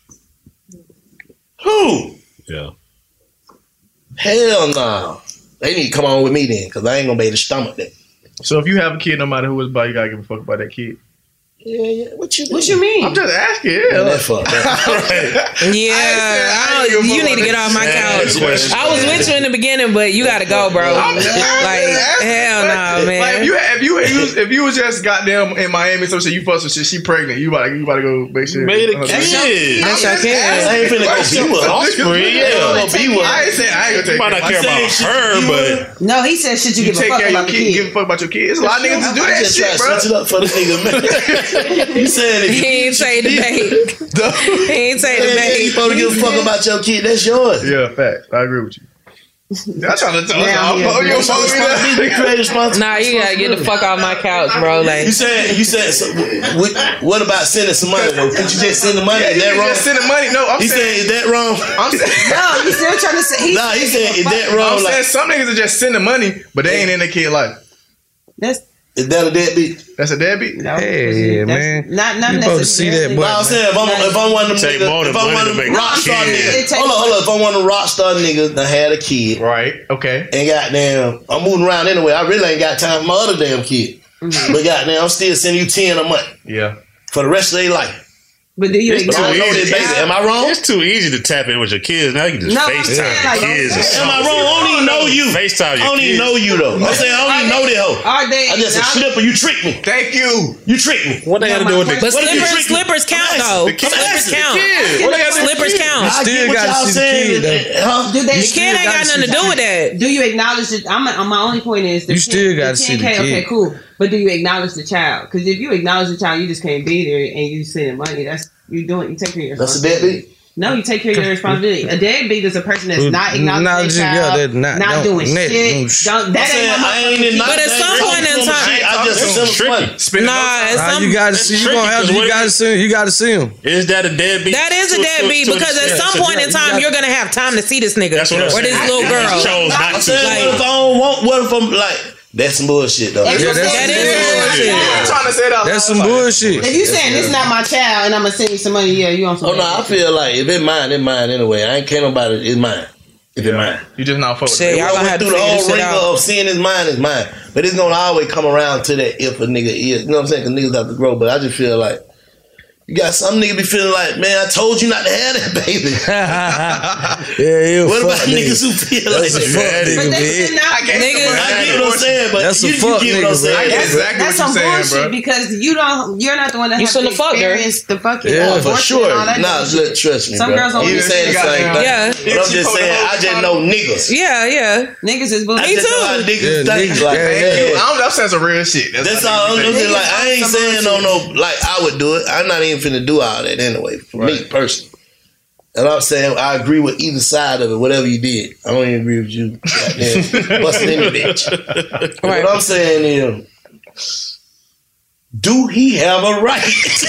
[SPEAKER 11] Who?
[SPEAKER 8] Yeah.
[SPEAKER 11] Hell no. They need to come on with me then, because I ain't going to be able to stomach that.
[SPEAKER 10] So if you have a kid, no matter who it's by, you got to give a fuck about that kid.
[SPEAKER 11] Yeah. What you
[SPEAKER 12] mean?
[SPEAKER 10] I'm just asking.
[SPEAKER 11] Yeah, that fuck.
[SPEAKER 4] You need to get off my couch. I was with you in the beginning, but you gotta go, bro. Like, hell no, man.
[SPEAKER 10] Like, if you was just goddamn in Miami, some shit, you fuss with shit, she pregnant, you about to go make sure.
[SPEAKER 8] Made a kid.
[SPEAKER 4] That's your kid.
[SPEAKER 11] I ain't finna go be with offspring.
[SPEAKER 10] I ain't gonna take.
[SPEAKER 8] You might not care about her, but
[SPEAKER 12] no, he said, should you give a fuck about the kid?
[SPEAKER 10] Give a fuck about your kids. A lot of niggas do that shit, bro.
[SPEAKER 11] Switch it up for the nigga, man. You saying
[SPEAKER 4] he ain't say debate. He ain't say
[SPEAKER 11] you
[SPEAKER 4] debate.
[SPEAKER 11] supposed to give a fuck about your kid. That's yours.
[SPEAKER 10] Yeah, fact. I agree with you. I'm trying to tell you.
[SPEAKER 11] Nah, you
[SPEAKER 4] gotta get the fuck off my couch, bro. Like
[SPEAKER 11] you said. So, what about sending some money? Though? Could you just send the money?
[SPEAKER 10] Yeah,
[SPEAKER 11] is that wrong?
[SPEAKER 10] Just sending money. No,
[SPEAKER 11] He said, "Is that wrong?"
[SPEAKER 10] I'm saying,
[SPEAKER 12] No, he's still trying to say.
[SPEAKER 11] He said, "Is that wrong?"
[SPEAKER 10] I'm saying some niggas are just sending money, but they ain't in the kid life.
[SPEAKER 11] Is that a deadbeat?
[SPEAKER 10] That's a deadbeat.
[SPEAKER 12] No,
[SPEAKER 9] Hey, man.
[SPEAKER 12] Not
[SPEAKER 9] You supposed to see that,
[SPEAKER 11] No, I'm saying if I'm one of them
[SPEAKER 8] Take
[SPEAKER 11] niggas,
[SPEAKER 8] more than
[SPEAKER 11] if I'm
[SPEAKER 8] money
[SPEAKER 11] one
[SPEAKER 8] to
[SPEAKER 11] of
[SPEAKER 8] make
[SPEAKER 11] them rock star
[SPEAKER 8] kids.
[SPEAKER 11] niggas, hold on. If I'm one of them rock star niggas that had a kid,
[SPEAKER 10] right? Okay.
[SPEAKER 11] And goddamn, I'm moving around anyway. I really ain't got time for my other damn kid. But goddamn, I'm still sending you 10 a month.
[SPEAKER 10] Yeah.
[SPEAKER 11] For the rest of their life.
[SPEAKER 12] But do you acknowledge?
[SPEAKER 11] Am I wrong?
[SPEAKER 8] It's too easy to tap in with your kids. Now you can just
[SPEAKER 12] No, I'm
[SPEAKER 8] FaceTime
[SPEAKER 12] saying, like,
[SPEAKER 8] your kids. or
[SPEAKER 11] Am I
[SPEAKER 8] something.
[SPEAKER 11] wrong? I don't even know you.
[SPEAKER 8] FaceTime your
[SPEAKER 11] I don't
[SPEAKER 8] kids.
[SPEAKER 11] even know you though. I'm saying I don't even know that hoe.
[SPEAKER 12] Are they?
[SPEAKER 11] I just a slipper. You tricked me.
[SPEAKER 10] Thank you.
[SPEAKER 11] You tricked me.
[SPEAKER 8] What they got to do with the
[SPEAKER 4] But
[SPEAKER 11] What if you trick me?
[SPEAKER 4] slippers count though.
[SPEAKER 8] The kids.
[SPEAKER 4] Slippers
[SPEAKER 8] The
[SPEAKER 4] count.
[SPEAKER 8] kids. What they got to do with
[SPEAKER 4] Slippers
[SPEAKER 8] the kids?
[SPEAKER 4] count.
[SPEAKER 11] I
[SPEAKER 9] still
[SPEAKER 11] get what
[SPEAKER 9] gotta
[SPEAKER 11] y'all
[SPEAKER 9] see the
[SPEAKER 11] saying.
[SPEAKER 9] kid,
[SPEAKER 11] Huh?
[SPEAKER 12] Do they?
[SPEAKER 4] The kid ain't got nothing to do with that.
[SPEAKER 12] Do you acknowledge it? My only point is
[SPEAKER 9] You still gotta see the kid.
[SPEAKER 12] Okay, cool. But do you acknowledge the child? Because if you acknowledge the child, you just can't be there and you sending money. That's you take care of your
[SPEAKER 11] That's a
[SPEAKER 12] responsibility.
[SPEAKER 11] deadbeat.
[SPEAKER 12] No, you take care of your responsibility. A deadbeat is a person that's not acknowledging
[SPEAKER 9] Acknowledge it,
[SPEAKER 12] their
[SPEAKER 9] yeah,
[SPEAKER 12] child,
[SPEAKER 9] they're not
[SPEAKER 12] doing
[SPEAKER 9] don't-
[SPEAKER 12] shit. That ain't my
[SPEAKER 4] But at some point in time,
[SPEAKER 11] I just send some money.
[SPEAKER 4] at some
[SPEAKER 9] you gotta see. You gonna have to. You gotta see. You gotta see him.
[SPEAKER 8] Is that a deadbeat?
[SPEAKER 4] that is a deadbeat because at some point in time you're gonna have time to see this nigga
[SPEAKER 8] That's what I'm
[SPEAKER 4] or this
[SPEAKER 8] saying.
[SPEAKER 4] little
[SPEAKER 8] You
[SPEAKER 4] girl.
[SPEAKER 8] chose not
[SPEAKER 11] I'm
[SPEAKER 8] to.
[SPEAKER 11] saying, what if I don't want? What if I'm like? That's some bullshit though.
[SPEAKER 12] That is
[SPEAKER 4] bullshit.
[SPEAKER 10] I'm trying to say that.
[SPEAKER 9] That's some bullshit.
[SPEAKER 12] If you saying this not my child and I'm gonna send you some money, yeah, you on some.
[SPEAKER 11] Oh no, I feel like if it's mine anyway. I ain't care nobody. It's mine. If it's mine.
[SPEAKER 10] You just not fuck with
[SPEAKER 4] Shit,
[SPEAKER 10] it.
[SPEAKER 4] y'all gonna have to
[SPEAKER 11] through the
[SPEAKER 4] figure
[SPEAKER 11] whole
[SPEAKER 4] this shit
[SPEAKER 11] wrinkle
[SPEAKER 4] out.
[SPEAKER 11] of seeing it's mine. But it's gonna always come around to that if a nigga is. You know what I'm saying? Because niggas have to grow. But I just feel like you got some nigga be feeling like, man, I told you not to have that baby.
[SPEAKER 9] Yeah,
[SPEAKER 11] What about niggas who feel like
[SPEAKER 9] That's a
[SPEAKER 11] that?
[SPEAKER 9] fuck nigga,
[SPEAKER 12] But
[SPEAKER 9] bitch.
[SPEAKER 12] not
[SPEAKER 11] I get what I'm saying, but
[SPEAKER 9] That's a
[SPEAKER 11] you
[SPEAKER 9] fuck
[SPEAKER 11] get what I'm
[SPEAKER 9] nigga,
[SPEAKER 11] saying.
[SPEAKER 10] I get exactly
[SPEAKER 12] That's
[SPEAKER 10] what
[SPEAKER 12] some
[SPEAKER 10] you're saying,
[SPEAKER 12] bullshit
[SPEAKER 10] bro.
[SPEAKER 12] because you're not the one that
[SPEAKER 4] You
[SPEAKER 12] has to
[SPEAKER 4] shouldn't have fucked her.
[SPEAKER 12] experience the fucking
[SPEAKER 9] Yeah,
[SPEAKER 11] For
[SPEAKER 12] abortion
[SPEAKER 11] sure.
[SPEAKER 12] and all that
[SPEAKER 11] Nah,
[SPEAKER 12] bullshit.
[SPEAKER 11] trust me,
[SPEAKER 12] Some
[SPEAKER 11] bro.
[SPEAKER 12] girls don't
[SPEAKER 11] You
[SPEAKER 12] even
[SPEAKER 11] saying the same thing.
[SPEAKER 4] Yeah.
[SPEAKER 11] But I'm just saying, I just know niggas.
[SPEAKER 4] Yeah.
[SPEAKER 12] Niggas is
[SPEAKER 11] I
[SPEAKER 12] bullshit.
[SPEAKER 11] just know how niggas
[SPEAKER 9] Yeah,
[SPEAKER 11] think.
[SPEAKER 9] niggas-
[SPEAKER 11] Like,
[SPEAKER 9] yeah,
[SPEAKER 11] yeah.
[SPEAKER 10] I'm saying some real shit.
[SPEAKER 11] That's all I'm just like. I ain't saying no like I would do it. I'm not even finna do all that anyway. For me personally, and I'm saying I agree with either side of it. Whatever you did, I don't even agree with you. Goddamn, busting any bitch. What I'm saying is, do he have a right?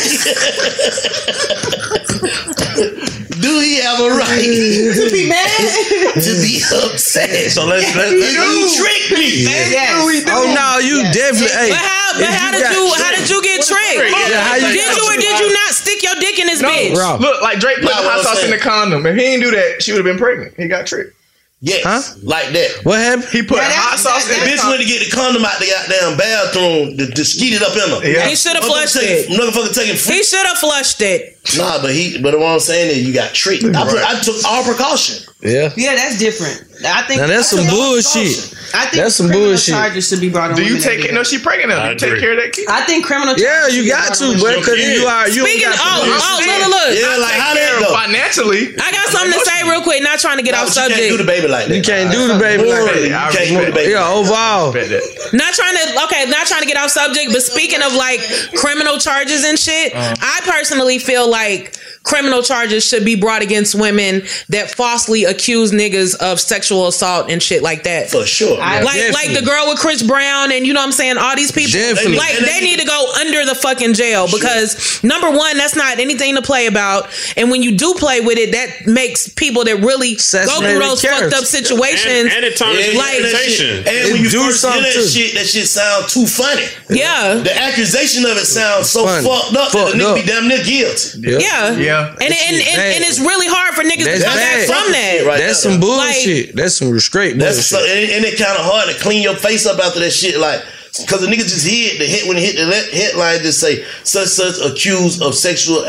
[SPEAKER 11] Do he have a right
[SPEAKER 12] To be mad?
[SPEAKER 11] to be upset?
[SPEAKER 8] So let's
[SPEAKER 11] You tricked me.
[SPEAKER 12] Yes.
[SPEAKER 9] Oh no, you definitely. Hey,
[SPEAKER 4] But how did you get tricked?
[SPEAKER 9] Yeah, how you
[SPEAKER 4] Did
[SPEAKER 9] got
[SPEAKER 4] you or did you not stick your dick in this
[SPEAKER 10] No,
[SPEAKER 4] bitch?
[SPEAKER 9] Bro.
[SPEAKER 10] look, like Drake put
[SPEAKER 11] Nah,
[SPEAKER 10] the
[SPEAKER 11] what
[SPEAKER 10] hot
[SPEAKER 11] I'm
[SPEAKER 10] sauce in
[SPEAKER 11] saying.
[SPEAKER 10] the condom. If he didn't do that, she would have been pregnant. He got tricked.
[SPEAKER 11] Yes, like that.
[SPEAKER 9] What happened?
[SPEAKER 10] He put
[SPEAKER 12] Yeah,
[SPEAKER 10] hot sauce in
[SPEAKER 11] The bitch went to get the condom out the goddamn bathroom to skeet it up in her.
[SPEAKER 10] Yeah.
[SPEAKER 4] He should have flushed it.
[SPEAKER 11] Motherfucker taking free.
[SPEAKER 4] He should have flushed it.
[SPEAKER 11] Nah, but what I'm saying is you got tricked. I took all precaution.
[SPEAKER 9] Yeah.
[SPEAKER 12] Yeah, that's different. I think
[SPEAKER 9] Now that's some bullshit.
[SPEAKER 12] I think
[SPEAKER 9] That's some
[SPEAKER 12] criminal
[SPEAKER 9] bullshit.
[SPEAKER 12] charges should be brought on.
[SPEAKER 10] Do you
[SPEAKER 12] women that
[SPEAKER 10] take
[SPEAKER 12] do
[SPEAKER 10] it? No,
[SPEAKER 12] that.
[SPEAKER 10] she pregnant now.
[SPEAKER 8] I
[SPEAKER 10] You take
[SPEAKER 8] agree.
[SPEAKER 10] care of that kid.
[SPEAKER 12] I think criminal.
[SPEAKER 9] Yeah,
[SPEAKER 12] charges
[SPEAKER 9] you
[SPEAKER 12] should be
[SPEAKER 9] got
[SPEAKER 12] brought
[SPEAKER 9] to,
[SPEAKER 12] on
[SPEAKER 9] bro.
[SPEAKER 12] women.
[SPEAKER 9] Because you are. You
[SPEAKER 4] Speaking
[SPEAKER 9] got to.
[SPEAKER 4] look.
[SPEAKER 11] Yeah, like how that though?
[SPEAKER 10] Financially,
[SPEAKER 4] I got something to say real quick, not trying to get off
[SPEAKER 11] You can't do the
[SPEAKER 4] subject.
[SPEAKER 11] baby like that.
[SPEAKER 9] You can't do the baby like
[SPEAKER 11] You
[SPEAKER 9] that.
[SPEAKER 11] can't do the baby.
[SPEAKER 9] Yeah, overall.
[SPEAKER 10] bet that.
[SPEAKER 4] Not trying to get off subject, but speaking of like criminal charges and shit, I personally feel like criminal charges should be brought against women that falsely accuse niggas of sexual assault and shit like that.
[SPEAKER 11] For sure.
[SPEAKER 4] Like the girl with Chris Brown and you know what I'm saying, all these people.
[SPEAKER 9] Definitely.
[SPEAKER 4] Like they need to go under the fucking jail because number one, that's not anything to play about. And when you do play with it, that makes people that really go through those fucked up situations.
[SPEAKER 8] And it turns into temptation.
[SPEAKER 11] And when you first hear that shit sounds too funny.
[SPEAKER 4] Yeah.
[SPEAKER 11] The accusation of it sounds so
[SPEAKER 9] Funny.
[SPEAKER 11] fucked up that the nigga be damn near guilty.
[SPEAKER 4] Yeah. And it's really hard for niggas to come back from that.
[SPEAKER 11] Right
[SPEAKER 9] That's
[SPEAKER 11] there.
[SPEAKER 9] some bullshit. That's some straight
[SPEAKER 11] That's
[SPEAKER 9] bullshit.
[SPEAKER 11] and it kind of hard to clean your face up after that shit, like because the nigga just hit when he hit the headline, just say such accused of sexual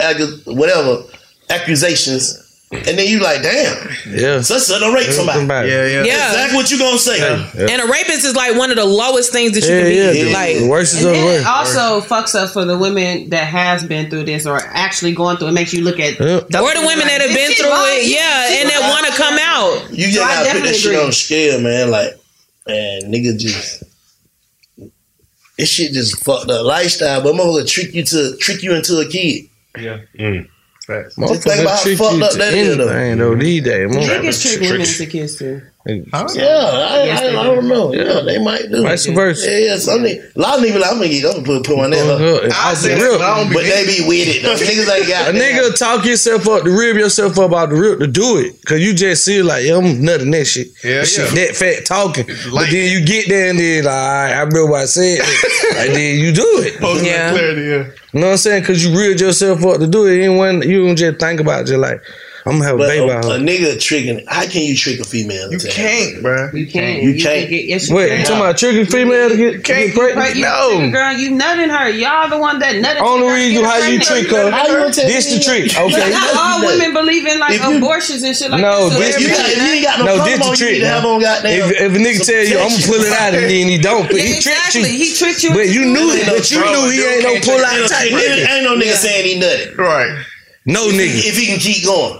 [SPEAKER 11] accusations, and then you like, damn,
[SPEAKER 9] Yeah.
[SPEAKER 11] such don't rape somebody.
[SPEAKER 4] Yeah.
[SPEAKER 11] Exactly what you gonna say.
[SPEAKER 4] And a rapist is like one of the lowest things that you can be. Like
[SPEAKER 9] the worst is
[SPEAKER 12] And
[SPEAKER 9] of the
[SPEAKER 12] then it
[SPEAKER 9] worst.
[SPEAKER 12] also fucks up for the women that has been through this or actually going through it. Makes you look at
[SPEAKER 4] or the women that have been through it, and that want to come out.
[SPEAKER 11] You just gotta put that shit on the scale, man. Like, man, nigga just this shit just fucked up lifestyle, but motherfucker trick you into a kid.
[SPEAKER 10] Yeah. Facts.
[SPEAKER 11] Just think about how fucked up that is, though.
[SPEAKER 9] Though, these days,
[SPEAKER 12] Niggas trick women to kiss too.
[SPEAKER 11] I don't know. Yeah, they might do.
[SPEAKER 9] Vice versa.
[SPEAKER 11] Yeah, some niggas, a lot of niggas, I'm gonna put my name up. But they be with it. Though. Niggas ain't got
[SPEAKER 9] a nigga talk yourself up, to rib yourself up out the rip to do it. Cause you just see like, yeah, I'm nutting that shit.
[SPEAKER 10] Yeah,
[SPEAKER 9] shit that fat talking. But then you get there and then like, I remember what I said. And then you do it.
[SPEAKER 10] Yeah. Clarity, yeah.
[SPEAKER 9] You know what I'm saying? Cause you reeled yourself up to do it. You don't just think about it, just like, I'm gonna have a baby out.
[SPEAKER 11] A nigga tricking. How can you trick a female?
[SPEAKER 10] You can't, bro.
[SPEAKER 12] You can't.
[SPEAKER 11] You can't.
[SPEAKER 12] Yes,
[SPEAKER 9] Wait,
[SPEAKER 12] you
[SPEAKER 9] you talking about tricking female to get pregnant?
[SPEAKER 12] No, girl, you nutting her. Y'all the one that nutted.
[SPEAKER 9] Only reason how you trick her. This the trick. Okay.
[SPEAKER 12] Not all women believe in like abortions and shit like
[SPEAKER 9] no,
[SPEAKER 12] that.
[SPEAKER 9] This the trick. If a nigga tell you, I'm gonna pull it out, and then he don't. He tricked you.
[SPEAKER 12] He tricked you.
[SPEAKER 9] But you knew it. But you knew he ain't no pull out type nigga.
[SPEAKER 11] Ain't no nigga saying he nutted.
[SPEAKER 10] Right.
[SPEAKER 9] No nigga.
[SPEAKER 11] If he can keep going.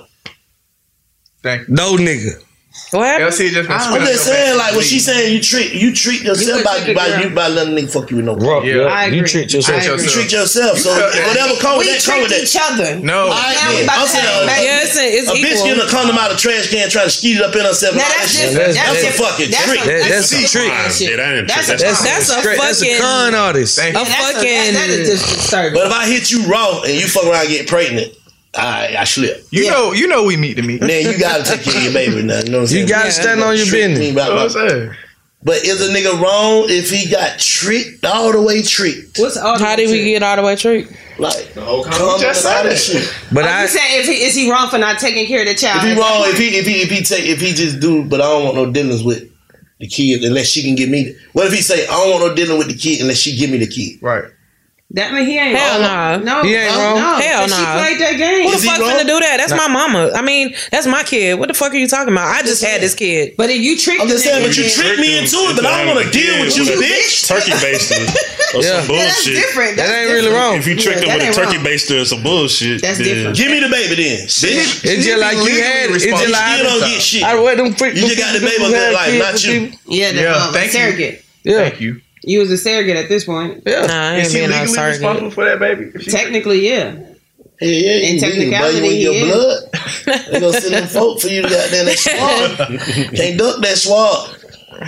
[SPEAKER 9] No nigga.
[SPEAKER 12] What happened?
[SPEAKER 11] I'm just saying, like, what she saying, you treat yourself by letting a nigga fuck you with no problem.
[SPEAKER 9] Yeah, I agree. You treat yourself.
[SPEAKER 11] You treat yourself. So whatever come with that, come with that.
[SPEAKER 12] Each other.
[SPEAKER 10] No.
[SPEAKER 11] I'm saying a bitch getting a condom out of the trash can, trying to skeet it up in herself. That's a fucking trick.
[SPEAKER 9] That's a trick.
[SPEAKER 12] That's a fucking.
[SPEAKER 9] That's a con artist.
[SPEAKER 12] A fucking.
[SPEAKER 11] But if I hit you raw and you fuck around and get pregnant, I slip.
[SPEAKER 10] You know we meet to meet.
[SPEAKER 11] Then you gotta take care of your baby now. You know what I'm saying?
[SPEAKER 9] You gotta stand on your business.
[SPEAKER 11] What I'm saying. But is a nigga wrong if he got tricked, all the way tricked?
[SPEAKER 17] How did we get all the way tricked?
[SPEAKER 11] Like,
[SPEAKER 12] just
[SPEAKER 11] that shit.
[SPEAKER 12] But you saying is he wrong for not taking care of the child?
[SPEAKER 11] If he wrong, if he just do, but I don't want no dealings with the kid unless she can give me. What if he say I don't want no dealing with the kid unless she give me the kid?
[SPEAKER 10] Right.
[SPEAKER 12] That mean he ain't
[SPEAKER 17] Hell
[SPEAKER 12] wrong.
[SPEAKER 17] nah.
[SPEAKER 12] No,
[SPEAKER 9] he ain't wrong.
[SPEAKER 12] No,
[SPEAKER 17] Hell
[SPEAKER 12] she
[SPEAKER 17] nah.
[SPEAKER 12] played that game.
[SPEAKER 17] Who the fuck finna do that? That's my mama. I mean, that's my kid. What the fuck are you talking about? I just had this kid.
[SPEAKER 12] But if you tricked
[SPEAKER 11] I'm just saying, but you tricked me into it, but I don't want to deal with you, bitch.
[SPEAKER 8] Turkey baster or some bullshit.
[SPEAKER 12] That's different.
[SPEAKER 9] That ain't really wrong.
[SPEAKER 8] If you trick them with a turkey baster or some bullshit,
[SPEAKER 12] that's different.
[SPEAKER 11] Give me the baby then.
[SPEAKER 9] It's just like you had it. It's just like
[SPEAKER 11] you don't get shit.
[SPEAKER 9] I read them freak.
[SPEAKER 11] You just got the baby up there, like not you.
[SPEAKER 12] Yeah, the surrogate.
[SPEAKER 9] Yeah.
[SPEAKER 10] Thank you.
[SPEAKER 12] You was a surrogate at this point.
[SPEAKER 9] Yeah.
[SPEAKER 17] Nah, I
[SPEAKER 10] Is
[SPEAKER 17] ain't
[SPEAKER 10] he
[SPEAKER 17] being no
[SPEAKER 10] legally
[SPEAKER 17] surrogate.
[SPEAKER 10] responsible for that baby?
[SPEAKER 12] Technically, yeah.
[SPEAKER 11] Yeah,
[SPEAKER 12] In technicality,
[SPEAKER 11] with your
[SPEAKER 12] he
[SPEAKER 11] blood. They gonna send them folk for you to goddamn that swab. Can't duck that swab.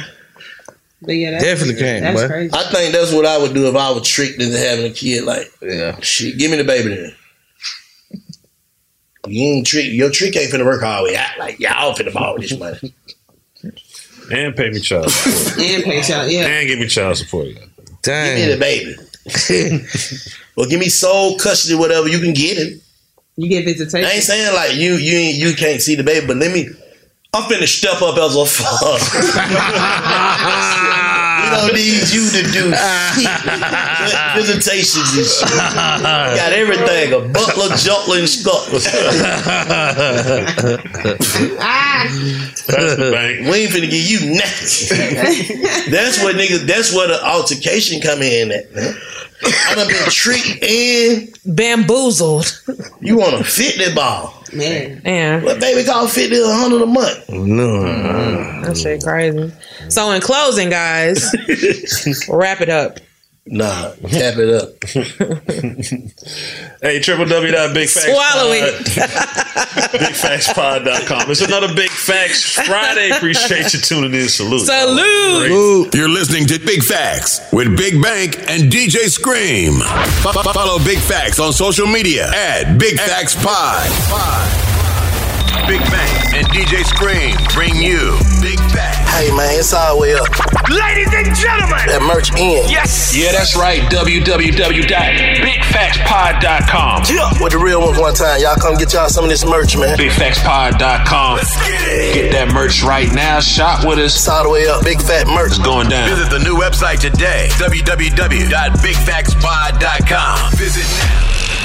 [SPEAKER 12] But yeah, that's
[SPEAKER 9] Definitely can't,
[SPEAKER 12] That's
[SPEAKER 9] boy.
[SPEAKER 12] crazy.
[SPEAKER 11] I think that's what I would do if I was tricked into having a kid. Like, shit, give me the baby then. You ain't trick. Your trick ain't finna work all the way out. Like, y'all finna borrow this money.
[SPEAKER 8] And pay me child support.
[SPEAKER 12] And pay child, yeah.
[SPEAKER 8] And give me child support.
[SPEAKER 9] Dang.
[SPEAKER 11] Give me the baby. Well, give me sole custody, whatever. You can get it.
[SPEAKER 12] You get visitation.
[SPEAKER 11] I ain't saying like you can't see the baby, but I'm finna step up as a father. We don't need you to do visitations and shit. Got everything, a butler, juggler, and scuttler. We ain't finna give you nothing. That's where the altercation come in at, man. I done been tricked and
[SPEAKER 17] bamboozled.
[SPEAKER 11] You want to fit that ball.
[SPEAKER 12] Man.
[SPEAKER 17] Yeah.
[SPEAKER 11] What baby call $50 $100 a month?
[SPEAKER 9] No.
[SPEAKER 17] That shit crazy. So in closing, guys, wrap it up.
[SPEAKER 11] Nah, tap it up.
[SPEAKER 8] Hey, www.bigfactspod.
[SPEAKER 17] Swallow it.
[SPEAKER 8] BigFactsPod.com. It's another Big Facts Friday. Appreciate you tuning in. Salute.
[SPEAKER 17] Salute.
[SPEAKER 7] You're listening to Big Facts with Big Bank and DJ Scream. Follow Big Facts on social media at Big Facts Pod. Big Bank and DJ Scream bring you Big Facts.
[SPEAKER 11] Hey man, it's all the way up.
[SPEAKER 7] Ladies and gentlemen,
[SPEAKER 11] that merch in.
[SPEAKER 7] Yes.
[SPEAKER 3] Yeah, that's right. www.bigfactspod.com.
[SPEAKER 11] Yeah, with the real ones one time. Y'all come get y'all some of this merch, man.
[SPEAKER 3] Bigfactspod.com. Get that merch right now. Shop with us.
[SPEAKER 11] It's all the way up. Big fat merch.
[SPEAKER 3] It's going down.
[SPEAKER 7] Visit the new website today. www.bigfactspod.com. Visit now.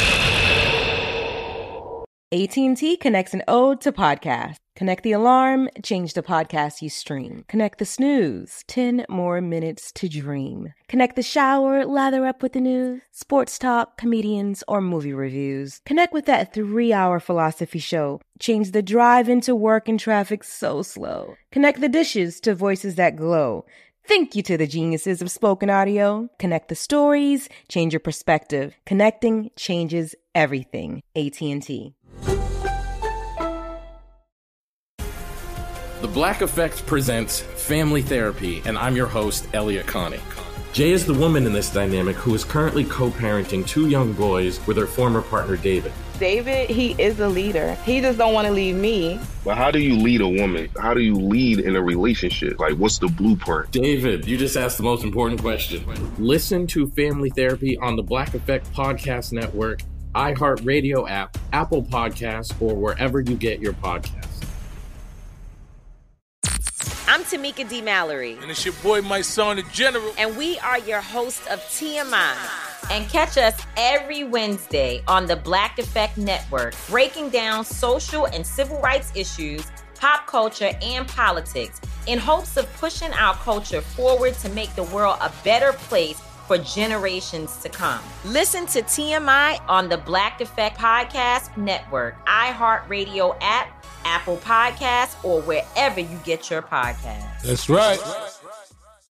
[SPEAKER 14] AT&T connects an ode to podcast. Connect the alarm, change the podcast you stream. Connect the snooze, 10 more minutes to dream. Connect the shower, lather up with the news, sports talk, comedians, or movie reviews. Connect with that 3-hour philosophy show. Change the drive into work and traffic so slow. Connect the dishes to voices that glow. Thank you to the geniuses of spoken audio. Connect the stories, change your perspective. Connecting changes everything. AT&T.
[SPEAKER 3] The Black Effect presents Family Therapy, and I'm your host, Elliot Connie. Jay is the woman in this dynamic who is currently co-parenting 2 young boys with her former partner, David.
[SPEAKER 20] David, he is a leader. He just don't want to leave me.
[SPEAKER 5] But how do you lead a woman? How do you lead in a relationship? Like, what's the blueprint?
[SPEAKER 3] David, you just asked the most important question. Listen to Family Therapy on the Black Effect Podcast Network, iHeartRadio app, Apple Podcasts, or wherever you get your podcasts.
[SPEAKER 21] I'm Tamika D. Mallory.
[SPEAKER 22] And it's your boy, my son, the General.
[SPEAKER 21] And we are your hosts of TMI. And catch us every Wednesday on the Black Effect Network, breaking down social and civil rights issues, pop culture, and politics in hopes of pushing our culture forward to make the world a better place for generations to come. Listen to TMI on the Black Effect Podcast Network, iHeartRadio app, Apple Podcasts, or wherever you get your podcasts.
[SPEAKER 22] That's right.